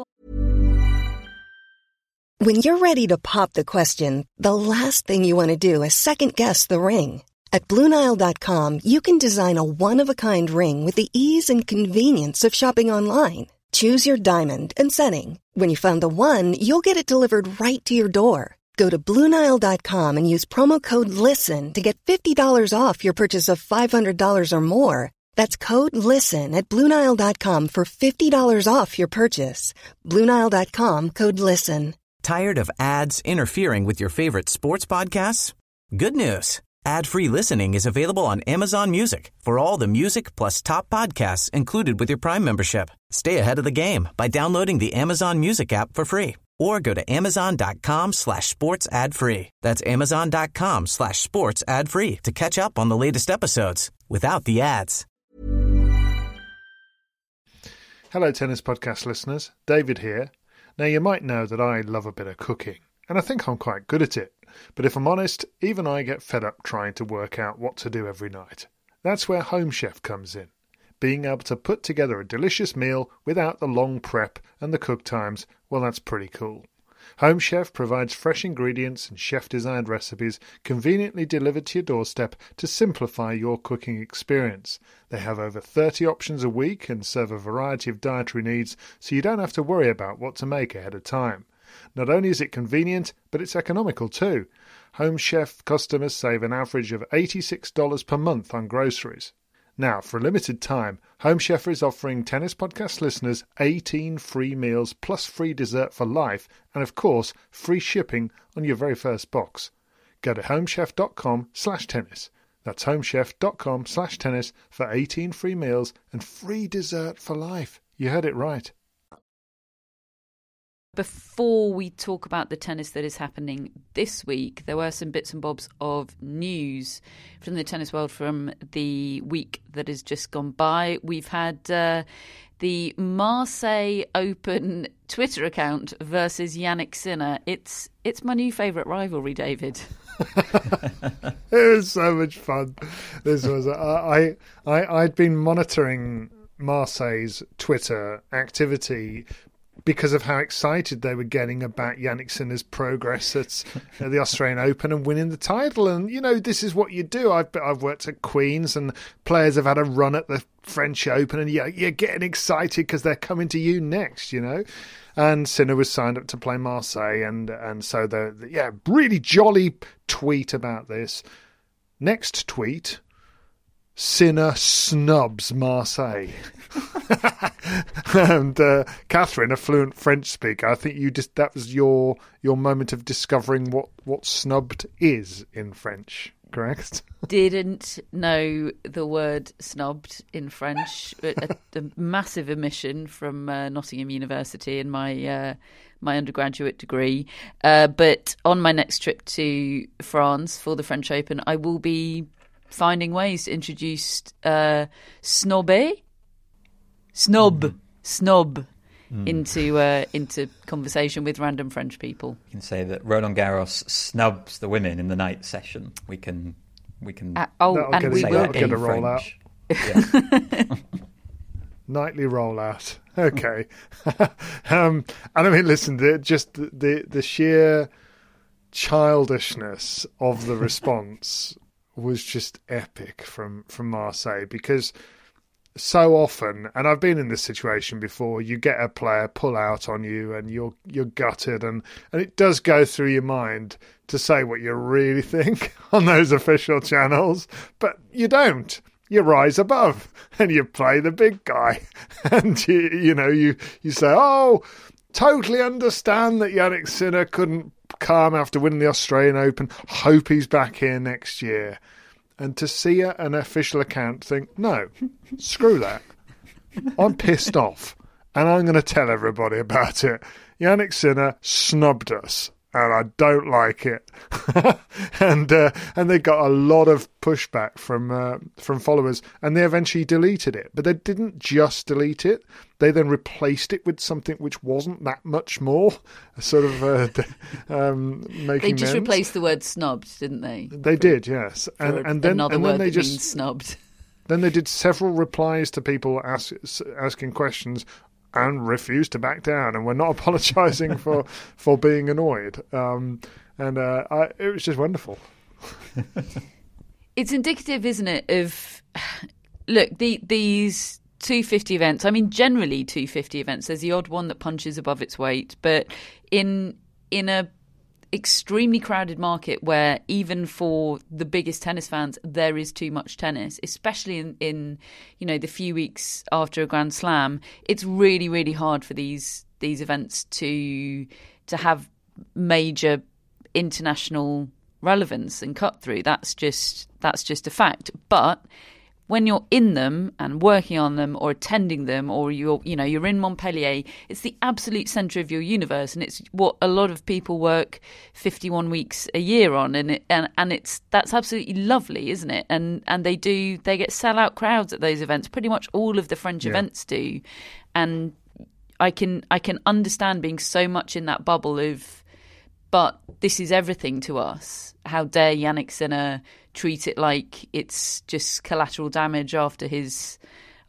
S5: When you're ready to pop the question, the last thing you want to do is second-guess the ring. At BlueNile.com, you can design a one-of-a-kind ring with the ease and convenience of shopping online. Choose your diamond and setting. When you find the one, you'll get it delivered right to your door. Go to BlueNile.com and use promo code LISTEN to get $50 off your purchase of $500 or more. That's code LISTEN at BlueNile.com for $50 off your purchase. BlueNile.com, code LISTEN.
S1: Tired of ads interfering with your favorite sports podcasts? Good news. Ad-free listening is available on Amazon Music for all the music plus top podcasts included with your Prime membership. Stay ahead of the game by downloading the Amazon Music app for free or go to amazon.com/sports ad free. That's amazon.com/sports ad free to catch up on the latest episodes without the ads.
S12: Hello, Tennis Podcast listeners. David here. Now, you might know that I love a bit of cooking, and I think I'm quite good at it. But if I'm honest, even I get fed up trying to work out what to do every night. That's where Home Chef comes in. Being able to put together a delicious meal without the long prep and the cook times, well, that's pretty cool. Home Chef provides fresh ingredients and chef-designed recipes conveniently delivered to your doorstep to simplify your cooking experience. They have over 30 options a week and serve a variety of dietary needs, so you don't have to worry about what to make ahead of time. Not only is it convenient, but it's economical too. Home Chef customers save an average of $86 per month on groceries. Now, for a limited time, Home Chef is offering Tennis Podcast listeners 18 free meals plus free dessert for life and, of course, free shipping on your very first box. Go to homechef.com/tennis. That's homechef.com/tennis for 18 free meals and free dessert for life. You heard it right.
S11: Before we talk about the tennis that is happening this week, there were some bits and bobs of news from the tennis world from the week that has just gone by. We've had the Marseille Open Twitter account versus Jannik Sinner. It's my new favourite rivalry, David.
S12: It was so much fun. This was I'd been monitoring Marseille's Twitter activity because of how excited they were getting about Jannik Sinner's progress at the Australian Open and winning the title. And, you know, this is what you do. I've worked at Queen's and players have had a run at the French Open and you're getting excited because they're coming to you next, you know. And Sinner was signed up to play Marseille. And so, really jolly tweet about this. Next tweet, Sinner snubs Marseille. And Catherine, a fluent French speaker, I think that was your moment of discovering what snubbed is in French, correct?
S11: Didn't know the word snubbed in French. A massive omission from Nottingham University in my undergraduate degree. But on my next trip to France for the French Open, I will be finding ways to introduce snob into conversation with random French people.
S6: You can say that Roland Garros snubs the women in the night session. We can.
S11: We will
S12: get a roll out.
S6: Yeah.
S12: Nightly rollout. Okay. And I mean, listen, the sheer childishness of the response was just epic from Marseille, because so often, and I've been in this situation before, you get a player pull out on you and you're gutted, and it does go through your mind to say what you really think on those official channels, but you don't. You rise above and you play the big guy, and you say, oh, totally understand that Jannik Sinner couldn't come after winning the Australian Open, hope he's back here next year. And to see an official account think, no, screw that. I'm pissed off and I'm going to tell everybody about it. Jannik Sinner snubbed us and I don't like it. and they got a lot of pushback from followers, and they eventually deleted it. But they didn't just delete it. They then replaced it with something which wasn't that much more, sort of making
S11: They just
S12: amends.
S11: replaced the word snubbed, didn't they?
S12: They did, yes. And then they just
S11: means snubbed.
S12: Then they did several replies to people asking questions and refused to back down, and we're not apologising for being annoyed. It was just wonderful.
S11: It's indicative, isn't it, of look, these 250 events. I mean, generally 250 events. There's the odd one that punches above its weight, but in a extremely crowded market where even for the biggest tennis fans there is too much tennis, especially in the few weeks after a Grand Slam, it's really, really hard for these events to have major international relevance and cut through. That's just a fact. But when you're in them and working on them or attending them, or you're in Montpellier, it's the absolute centre of your universe, and it's what a lot of people work 51 weeks a year on, and that's absolutely lovely, isn't it? And they get sellout crowds at those events. Pretty much all of the French events do, and I can understand being so much in that bubble of, but this is everything to us. How dare Yannick Sinner treat it like it's just collateral damage after his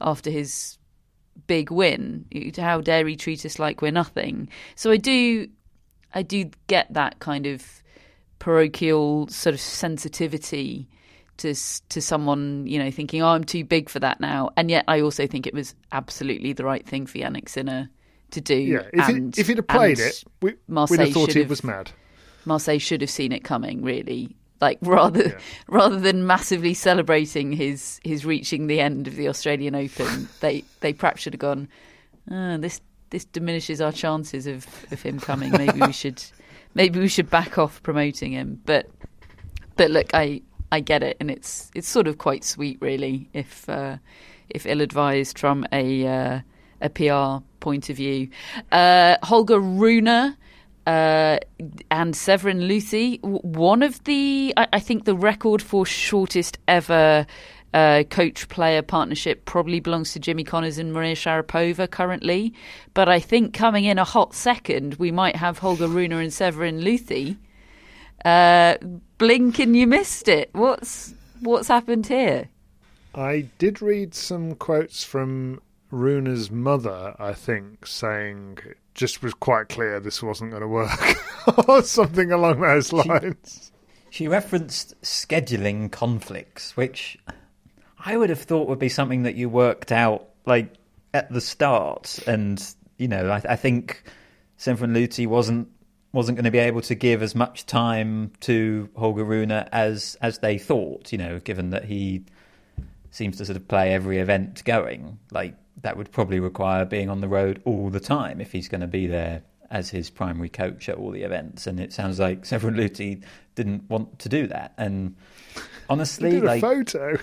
S11: big win? How dare he treat us like we're nothing? So I do get that kind of parochial sort of sensitivity to someone, thinking, oh, I'm too big for that now. And yet I also think it was absolutely the right thing for Yannick Sinner to do.
S12: Yeah, if he'd have played it, we'd have thought he was mad. Marseille
S11: should have seen it coming, really. Like rather than massively celebrating his reaching the end of the Australian Open, they perhaps should have gone, this diminishes our chances of him coming. Maybe we should back off promoting him. But look, I get it, and it's sort of quite sweet, really, if ill-advised from a PR point of view. Holger Rune and Severin Luthi, one of I think the record for shortest ever coach-player partnership probably belongs to Jimmy Connors and Maria Sharapova currently. But I think coming in a hot second, we might have Holger Rune and Severin Luthi. Blink and you missed it. What's happened here? I
S12: did read some quotes from Rune's mother, I think, saying just was quite clear this wasn't going to work or something along those lines.
S6: She referenced scheduling conflicts, which I would have thought would be something that you worked out like at the start. And, I think Severin Luthi wasn't going to be able to give as much time to Holger Rune as they thought, given that he seems to sort of play every event going. Like, that would probably require being on the road all the time if he's going to be there as his primary coach at all the events. And it sounds like Severin Luthi didn't want to do that. And honestly,
S12: he did a photo.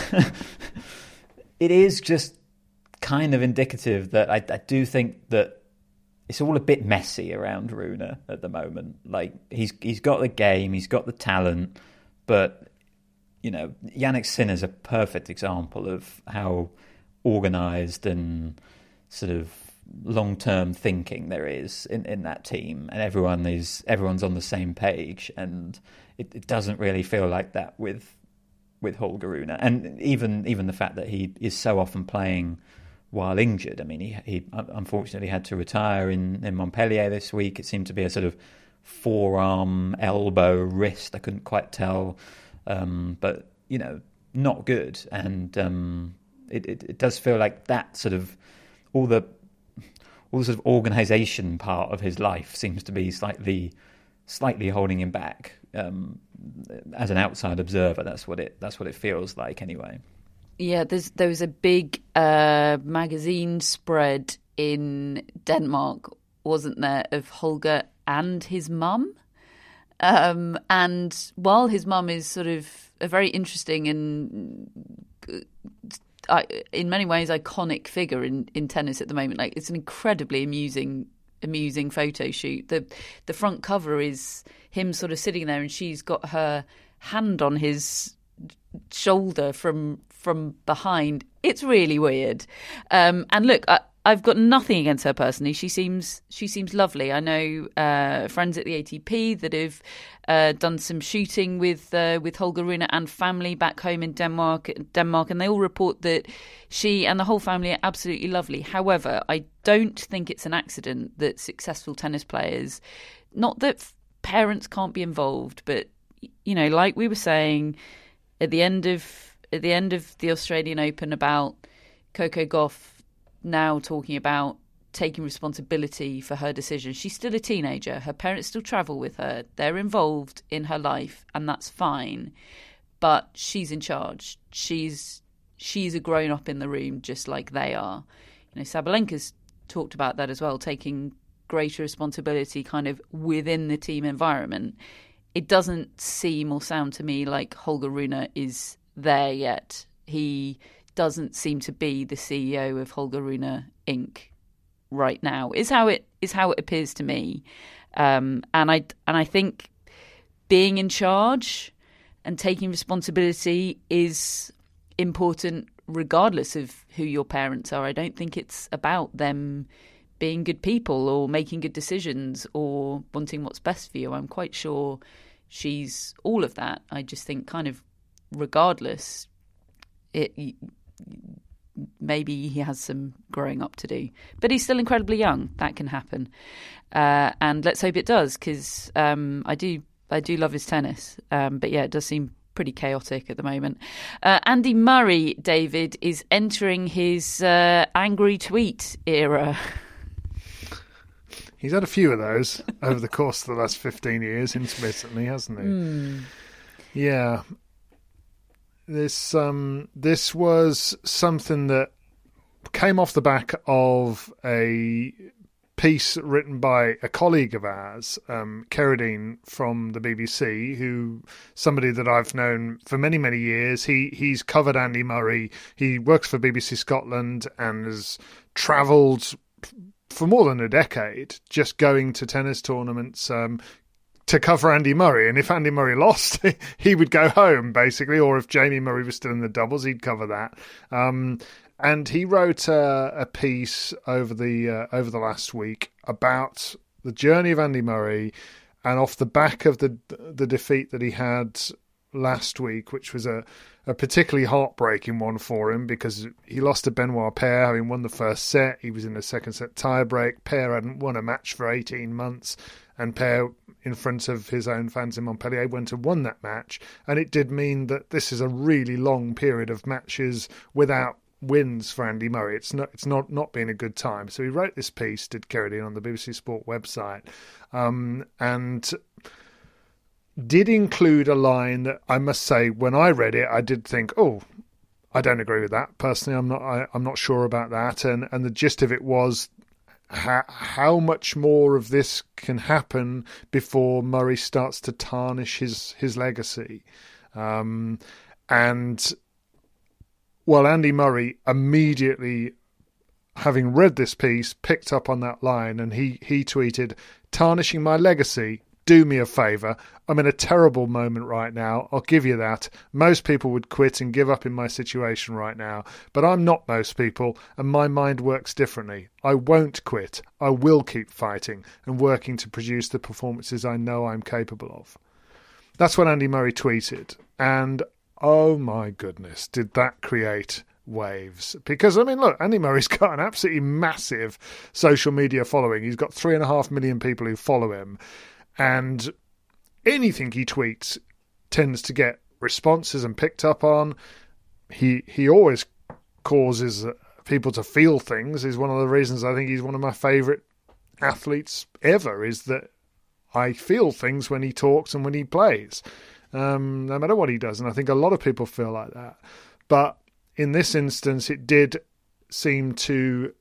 S6: It is just kind of indicative that I do think that it's all a bit messy around Rune at the moment. Like, he's got the game, he's got the talent, but Yannick Sinner's a perfect example of how organised and sort of long-term thinking there is in that team, and everyone's on the same page, and it doesn't really feel like that with Holger Rune. And even the fact that he is so often playing while injured. I mean, he unfortunately had to retire in Montpellier this week. It seemed to be a sort of forearm, elbow, wrist. I couldn't quite tell, but not good. And it does feel like that sort of all the sort of organisation part of his life seems to be slightly holding him back. As an outside observer, that's what it feels like anyway.
S11: Yeah, there was a big magazine spread in Denmark, wasn't there, of Holger and his mum. And while his mum is sort of a very interesting and in many ways iconic figure in tennis at the moment, like, it's an incredibly amusing photo shoot. The front cover is him sort of sitting there, and she's got her hand on his shoulder from behind. It's really weird. And look, I've got nothing against her personally. She seems lovely. I know friends at the ATP that have done some shooting with Holger Rune and family back home in Denmark, and they all report that she and the whole family are absolutely lovely. However, I don't think it's an accident that successful tennis players, not that parents can't be involved, but like we were saying at the end of the Australian Open about Coco Gauff now talking about taking responsibility for her decision. She's still a teenager. Her parents still travel with her. They're involved in her life, and that's fine. But she's in charge. She's a grown-up in the room just like they are. Sabalenka's talked about that as well, taking greater responsibility kind of within the team environment. it doesn't seem or sound to me like Holger Rune is there yet. He doesn't seem to be the CEO of Holger Rune Inc. right now. Is how it appears to me. And I think being in charge and taking responsibility is important regardless of who your parents are. I don't think it's about them being good people or making good decisions or wanting what's best for you. I'm quite sure she's all of that. I just think kind of regardless, maybe he has some growing up to do. But he's still incredibly young. That can happen. And let's hope it does, because I do love his tennis. But yeah, it does seem pretty chaotic at the moment. Andy Murray, David, is entering his angry tweet era.
S12: He's had a few of those over the course of the last 15 years, intermittently, hasn't he? Yeah. This was something that came off the back of a piece written by a colleague of ours, Kerridine from the BBC, somebody that I've known for many, many years. He's covered Andy Murray. He works for BBC Scotland and has travelled for more than a decade just going to tennis tournaments to cover Andy Murray. And if Andy Murray lost, he would go home, basically. Or if Jamie Murray was still in the doubles, he'd cover that. And he wrote a piece over the last week about the journey of Andy Murray, and off the back of the defeat that he had last week, which was a particularly heartbreaking one for him, because he lost to Benoit Paire, having won the first set. He was in the second set tiebreak. Paire hadn't won a match for 18 months, and Paire, in front of his own fans in Montpellier, went and won that match. And it did mean that this is a really long period of matches without wins for Andy Murray. It's not been a good time. So he wrote this piece, did Kerridine, on the BBC Sport website, and did include a line that I must say, when I read it, I did think, oh, I don't agree with that. Personally, I'm not sure about that. And the gist of it was how much more of this can happen before Murray starts to tarnish his legacy. And well, Andy Murray immediately, having read this piece, picked up on that line, and he tweeted, "Tarnishing my legacy? Do me a favour. I'm in a terrible moment right now. I'll give you that. Most people would quit and give up in my situation right now. But I'm not most people, and my mind works differently. I won't quit. I will keep fighting and working to produce the performances I know I'm capable of." That's what Andy Murray tweeted. And oh my goodness, did that create waves. Because, I mean, look, Andy Murray's got an absolutely massive social media following. He's got 3.5 million people who follow him. And anything he tweets tends to get responses and picked up on. He always causes people to feel things. Is one of the reasons I think he's one of my favourite athletes ever, is that I feel things when he talks and when he plays, no matter what he does. And I think a lot of people feel like that. But in this instance, it did seem to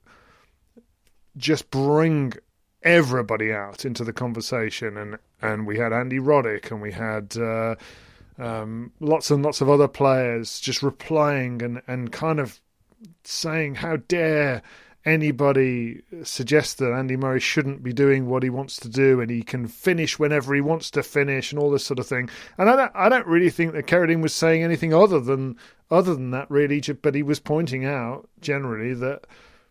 S12: just bring everybody out into the conversation, and we had Andy Roddick, and we had lots and lots of other players just replying and kind of saying, how dare anybody suggest that Andy Murray shouldn't be doing what he wants to do, and he can finish whenever he wants to finish, and all this sort of thing. And I don't really think that Kerridine was saying anything other than that, really, but he was pointing out generally that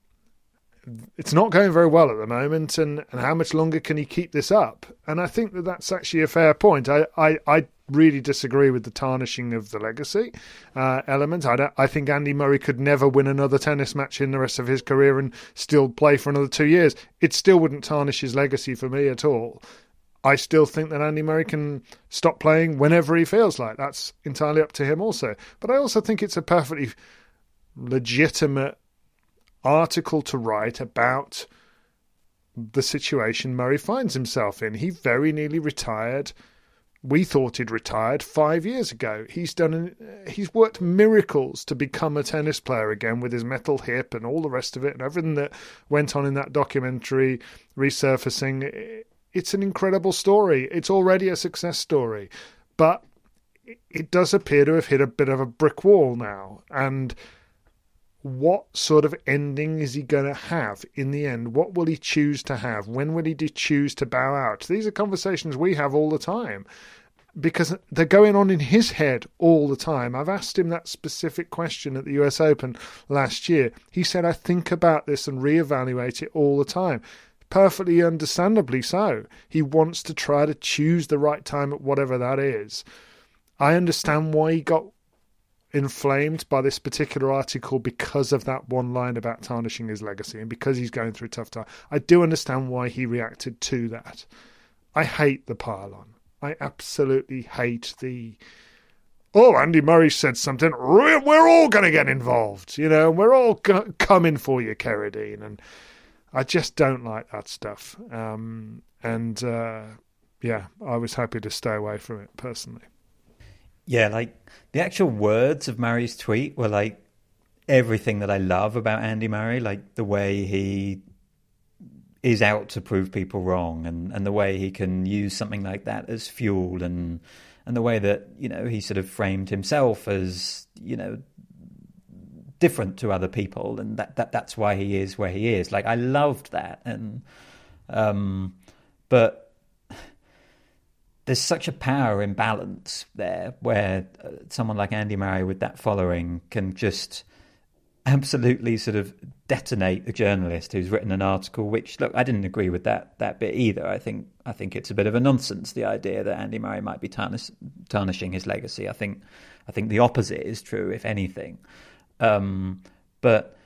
S12: it's not going very well at the moment, and how much longer can he keep this up? And I think that that's actually a fair point. I really disagree with the tarnishing of the legacy element. I think Andy Murray could never win another tennis match in the rest of his career and still play for another 2 years. It still wouldn't tarnish his legacy for me at all. I still think that Andy Murray can stop playing whenever he feels like. That's entirely up to him also. But I also think it's a perfectly legitimate article to write about the situation Murray finds himself in. He very nearly retired. We thought he'd retired 5 years ago. He's worked miracles to become a tennis player again with his metal hip and all the rest of it, and everything that went on in that documentary resurfacing. it's an incredible story. It's already a success story. But it does appear to have hit a bit of a brick wall now. And what sort of ending is he going to have in the end? What will he choose to have? When will he choose to bow out? These are conversations we have all the time because they're going on in his head all the time. I've asked him that specific question at the US Open last year. He said, I think about this and reevaluate it all the time. Perfectly understandably so. He wants to try to choose the right time at whatever that is. I understand why he got inflamed by this particular article because of that one line about tarnishing his legacy and because he's going through a tough time. I do understand why he reacted to that. I hate the pile-on. I absolutely hate Andy Murray said something, we're all going to get involved, we're all coming for you, Carradine. And I just don't like that stuff. I was happy to stay away from it personally.
S6: Yeah, like the actual words of Murray's tweet were like everything that I love about Andy Murray, like the way he is out to prove people wrong and the way he can use something like that as fuel and the way that, he sort of framed himself as, different to other people and that's why he is where he is. Like I loved that. And but there's such a power imbalance there where someone like Andy Murray with that following can just absolutely sort of detonate a journalist who's written an article, which, look, I didn't agree with that bit either. I think it's a bit of a nonsense, the idea that Andy Murray might be tarnishing his legacy. I think the opposite is true, if anything. But,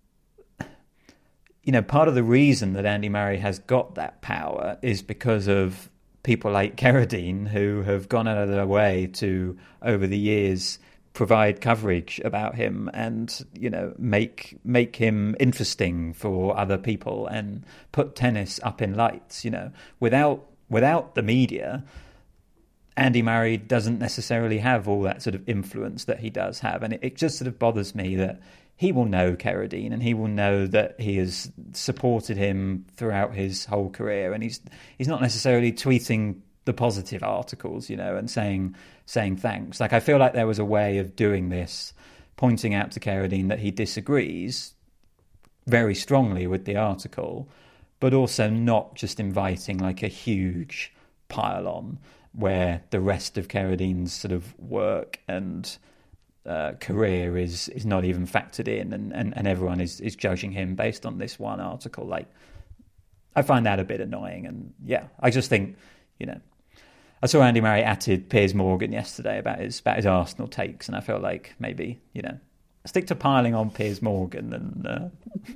S6: part of the reason that Andy Murray has got that power is because of people like Carradine who have gone out of their way to, over the years, provide coverage about him and, make him interesting for other people and put tennis up in lights. Without the media, Andy Murray doesn't necessarily have all that sort of influence that he does have. And it just sort of bothers me that he will know Carradine and he will know that he has supported him throughout his whole career. And he's not necessarily tweeting the positive articles, and saying thanks. Like, I feel like there was a way of doing this, pointing out to Carradine that he disagrees very strongly with the article, but also not just inviting like a huge pile-on where the rest of Carradine's sort of work and career is not even factored in, and everyone is judging him based on this one article. Like, I find that a bit annoying. And I just think, I saw Andy Murray atted Piers Morgan yesterday about his Arsenal takes, and I felt like maybe, stick to piling on Piers Morgan and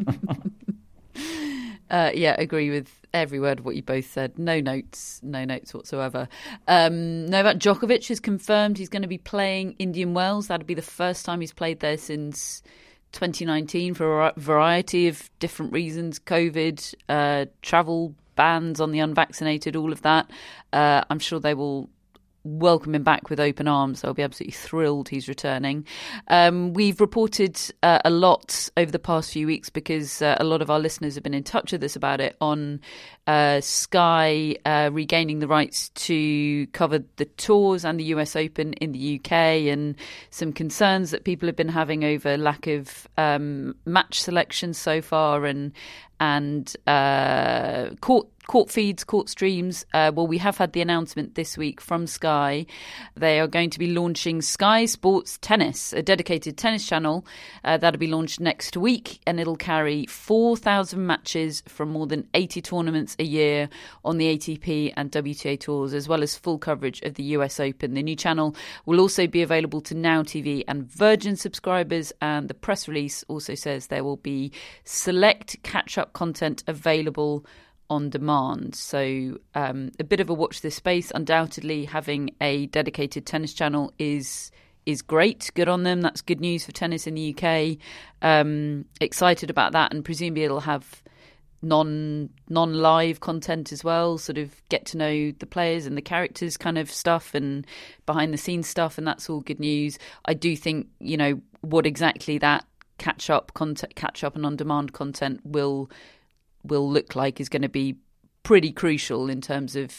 S11: agree with every word of what you both said. No notes whatsoever. Novak Djokovic has confirmed he's going to be playing Indian Wells. That'll be the first time he's played there since 2019 for a variety of different reasons. COVID, travel bans on the unvaccinated, all of that. I'm sure they will welcome him back with open arms. They'll be absolutely thrilled he's returning. We've reported a lot over the past few weeks because a lot of our listeners have been in touch with us about it on Sky regaining the rights to cover the tours and the US Open in the UK, and some concerns that people have been having over lack of match selection so far and court feeds, court streams. Well, we have had the announcement this week from Sky. They are going to be launching Sky Sports Tennis, a dedicated tennis channel that'll be launched next week, and it'll carry 4,000 matches from more than 80 tournaments a year on the ATP and WTA tours, as well as full coverage of the US Open. The new channel will also be available to Now TV and Virgin subscribers, and the press release also says there will be select catch-up content available on demand. So a bit of a watch this space. Undoubtedly, having a dedicated tennis channel is great. Good on them. That's good news for tennis in the UK. Excited about that, and presumably it'll have non-live content as well, sort of get to know the players and the characters kind of stuff and behind the scenes stuff, and that's all good news. I do think, what exactly that catch up and on demand content will look like is going to be pretty crucial in terms of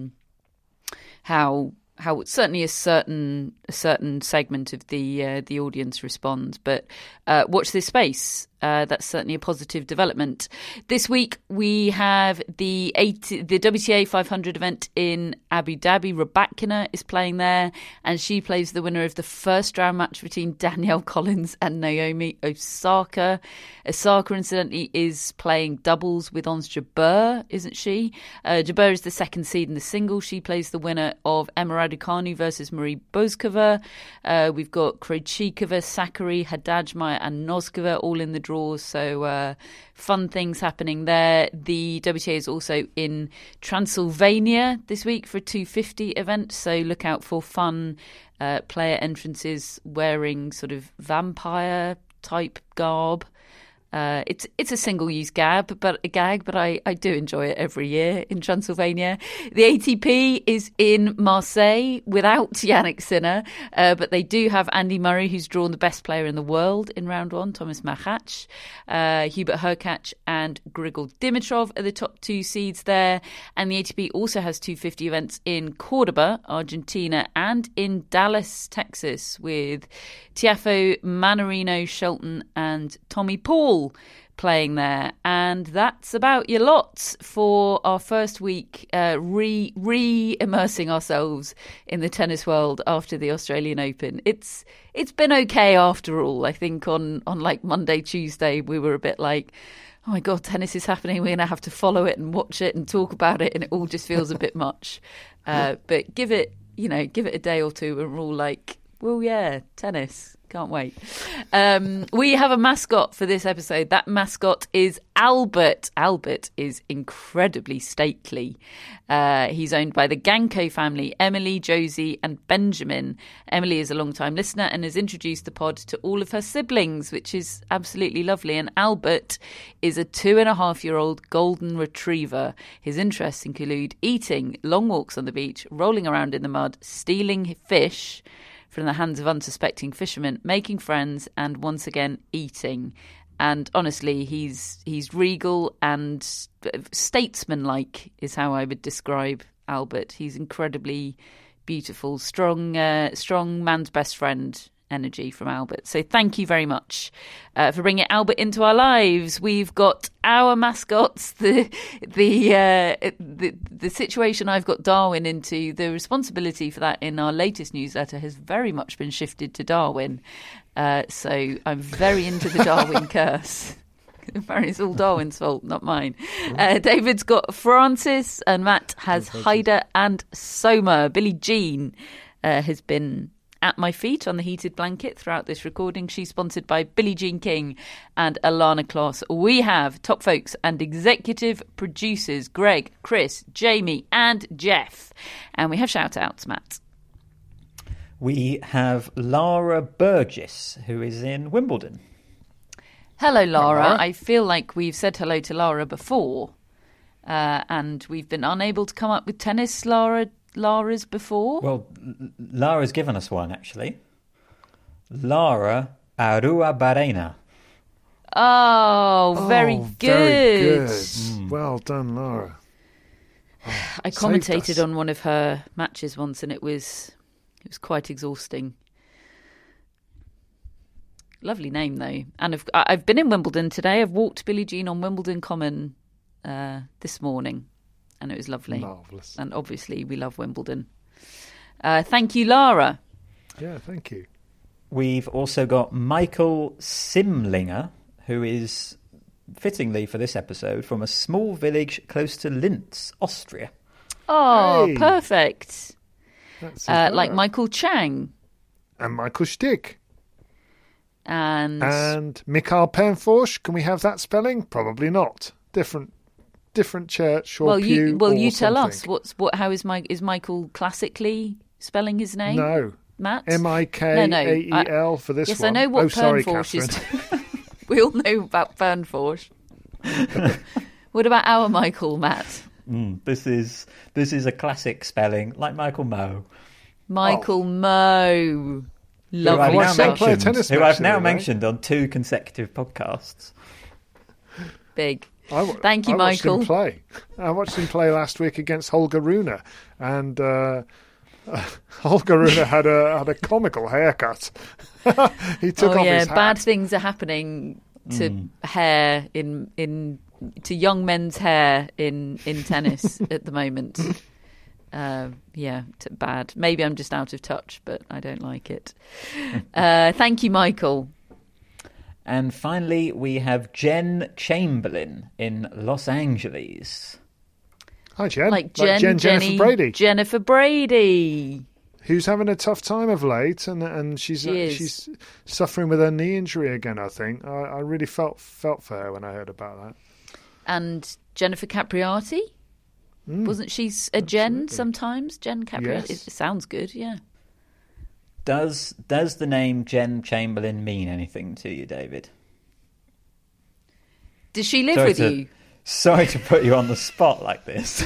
S11: how certainly a certain segment of the audience responds. But watch this space. That's certainly a positive development. This week we have the WTA 500 event in Abu Dhabi. Rybakina is playing there, and she plays the winner of the first round match between Danielle Collins and Naomi Osaka. Osaka, incidentally, is playing doubles with Ons Jabeur, isn't she? Jabeur is the second seed in the singles. She plays the winner of Emma Raducanu versus Marie Bouzkova. We've got Krejcikova, Sakkari, Haddad-Maia and Noskova all in the draws. So fun things happening there. The WTA is also in Transylvania this week for a 250 event. So look out for fun player entrances wearing sort of vampire type garb. It's a single-use gag, but I do enjoy it every year in Transylvania. The ATP is in Marseille without Jannik Sinner, but they do have Andy Murray, who's drawn the best player in the world in round one, Thomas Machac. Hubert Hurkacz and Grigor Dimitrov are the top two seeds there. And the ATP also has 250 events in Cordoba, Argentina, and in Dallas, Texas, with Tiafoe, Mannarino, Shelton, and Tommy Paul playing there. And that's about your lot for our first week re-immersing ourselves in the tennis world after the Australian Open. It's been okay after all. I think on like Monday, Tuesday, we were a bit like, oh my God, tennis is happening. We're going to have to follow it and watch it and talk about it. And it all just feels a bit much. But give it a day or two and we're all like, well, yeah, tennis. Can't wait. We have a mascot for this episode. That mascot is Albert. Albert is incredibly stately. He's owned by the Ganko family, Emily, Josie and Benjamin. Emily is a long-time listener and has introduced the pod to all of her siblings, which is absolutely lovely. And Albert is a 2.5-year-old golden retriever. His interests include eating, long walks on the beach, rolling around in the mud, stealing fish from the hands of unsuspecting fishermen, making friends, and once again eating. And honestly, he's regal and statesman-like is how I would describe Albert. He's incredibly beautiful, strong man's best friend energy from Albert. So thank you very much for bringing Albert into our lives. We've got our mascots, the situation I've got Darwin into. The responsibility for that in our latest newsletter has very much been shifted to Darwin. So I'm very into the Darwin curse. Apparently it's all Darwin's fault, not mine. David's got Francis and Matt has Haida and Soma. Billie Jean has been at my feet on the heated blanket throughout this recording. She's sponsored by Billie Jean King and Alana Kloss. We have top folks and executive producers Greg, Chris, Jamie and Jeff. And we have shout-outs, Matt.
S6: We have Lara Burgess, who is in Wimbledon.
S11: Hello, Lara. I feel like we've said hello to Lara before, and we've been unable to come up with tennis Lara's before.
S6: Well, Lara's given us one, actually. Lara Arruabarrena.
S11: Oh, very good.
S12: Very good. Well done, Lara.
S11: I commentated on one of her matches once, and it was quite exhausting. Lovely name, though. And I've been in Wimbledon today. I've walked Billie Jean on Wimbledon Common this morning. And it was lovely.
S12: Marvellous.
S11: And obviously we love Wimbledon. Thank you, Lara.
S12: Yeah, thank you.
S6: We've also got Michael Simlinger, who is, fittingly for this episode, from a small village close to Linz, Austria.
S11: Oh,
S12: hey.
S11: Perfect. Like Michael Chang.
S12: And Michael Stick.
S11: And
S12: Mikhail Penforsch. Can we have that spelling? Probably not. Different church or pew.
S11: You tell us. How is Michael classically spelling his name?
S12: No,
S11: Matt.
S12: Mikael for this
S11: yes,
S12: one.
S11: I know what
S12: Penforsch
S11: is. We all know about Penforsch. What about our Michael, Matt?
S6: This is a classic spelling, like Michael Moe.
S11: Michael Moe. Lovely.
S6: Who I've now mentioned on 2 consecutive podcasts.
S11: Big. Thank you, Michael.
S12: I watched him play last week against Holger Rune, and Holger Rune had a comical haircut. He took off his hat.
S11: Bad things are happening to hair to young men's hair in tennis at the moment. Bad. Maybe I'm just out of touch, but I don't like it. Thank you, Michael.
S6: And finally, we have Jen Chamberlain in Los Angeles.
S12: Hi, Jen.
S11: Like Jennifer Brady. Jennifer Brady.
S12: Who's having a tough time of late, and she's suffering with her knee injury again, I think. I really felt for her when I heard about that. And
S11: Jennifer Capriati? Wasn't she a Jen sometimes? Jen Capriati? Yes. It sounds good, yeah.
S6: Does the name Jen Chamberlain mean anything to you, David?
S11: Does she live with you?
S6: Sorry to put you on the spot like this.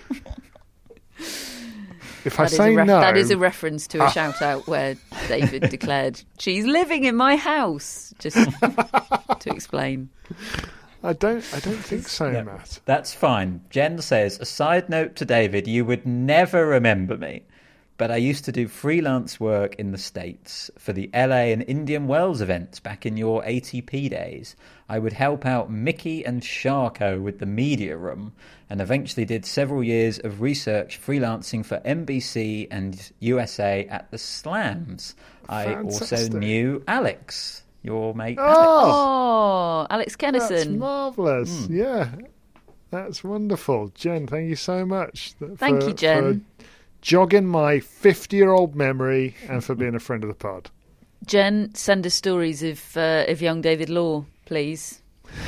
S12: If I say no...
S11: That is a reference to a shout-out where David declared, she's living in my house, just to explain.
S12: I don't think so, Matt.
S6: That's fine. Jen says, a side note to David, you would never remember me, but I used to do freelance work in the States for the LA and Indian Wells events back in your ATP days. I would help out Mickey and Sharko with the media room and eventually did several years of research freelancing for NBC and USA at the Slams.
S12: Fantastic.
S6: I also knew Alex, your mate.
S11: Alex Kennison.
S12: That's marvellous. Yeah, that's wonderful. Jen, thank you so much.
S11: Thank you, Jen.
S12: For jogging my 50-year-old memory and for being a friend of the pod.
S11: Jen, send us stories of young David Law, please.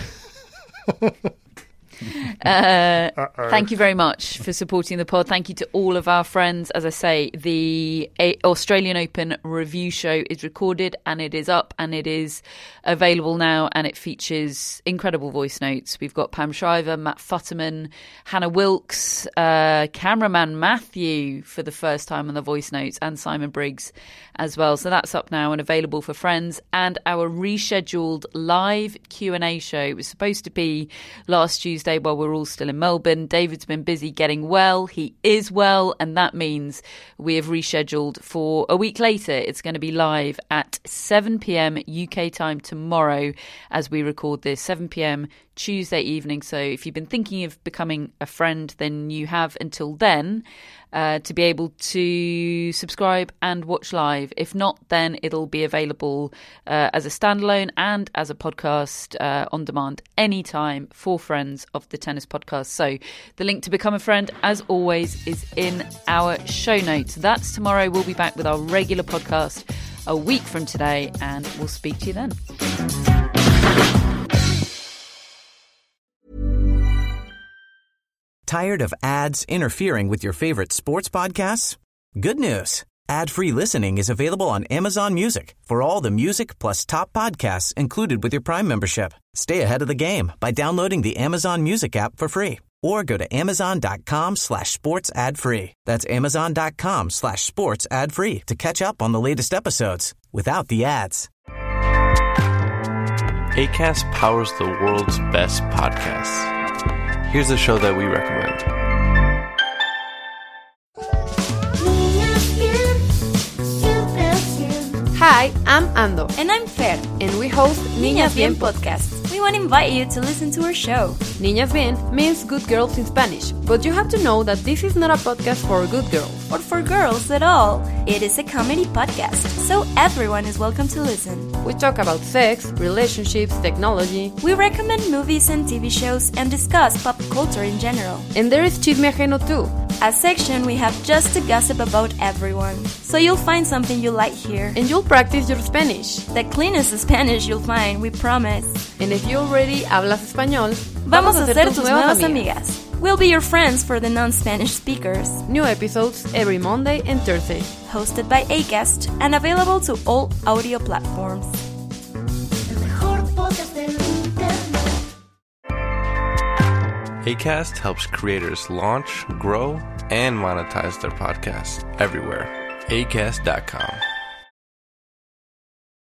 S11: Thank you very much for supporting the pod. Thank you to all of our friends. As I say, the Australian Open review show is recorded and it is up and it is available now, and it features incredible voice notes. We've got Pam Shriver, Matt Futterman, Hannah Wilkes, cameraman Matthew for the first time on the voice notes, and Simon Briggs as well. So that's up now and available for friends. And our rescheduled live Q&A show, it was supposed to be last Tuesday while we're all still in Melbourne. David's been busy getting well. He is well, and that means we have rescheduled for a week later. It's going to be live at 7 p.m. UK time tomorrow as we record this, 7 p.m. Tuesday evening. So if you've been thinking of becoming a friend, then you have until then to be able to subscribe and watch live. If not, then it'll be available as a standalone and as a podcast on demand anytime for friends of the Tennis Podcast. So the link to become a friend, as always, is in our show notes. That's tomorrow. We'll be back with our regular podcast a week from today, and we'll speak to you then.
S1: Tired of ads interfering with your favorite sports podcasts? Good news. Ad-free listening is available on Amazon Music for all the music plus top podcasts included with your Prime membership. Stay ahead of the game by downloading the Amazon Music app for free or go to amazon.com/sports ad free. That's amazon.com/sports ad free to catch up on the latest episodes without the ads.
S7: Acast powers the world's best podcasts. Here's a show that we recommend.
S8: Hi, I'm Ando.
S9: And I'm Fer.
S8: And we host Niñas Bien podcast.
S9: We want to invite you to listen to our show.
S8: Niñas Bien means good girls in Spanish, but you have to know that this is not a podcast for good girls.
S9: Or for girls at all. It is a comedy podcast, so everyone is welcome to listen.
S8: We talk about sex, relationships, technology.
S9: We recommend movies and TV shows and discuss pop culture in general.
S8: And there is Chisme Ajeno too,
S9: a section we have just to gossip about everyone. So you'll find something you like here.
S8: And you'll practice your Spanish.
S9: The cleanest Spanish you'll find, we promise.
S8: And if you already hablas español,
S9: vamos a ser tus nuevas amigas. We'll be your friends for the non-Spanish speakers.
S8: New episodes every Monday and Thursday.
S9: Hosted by Acast and available to all audio platforms.
S7: Acast helps creators launch, grow, and monetize their podcasts everywhere. Acast.com.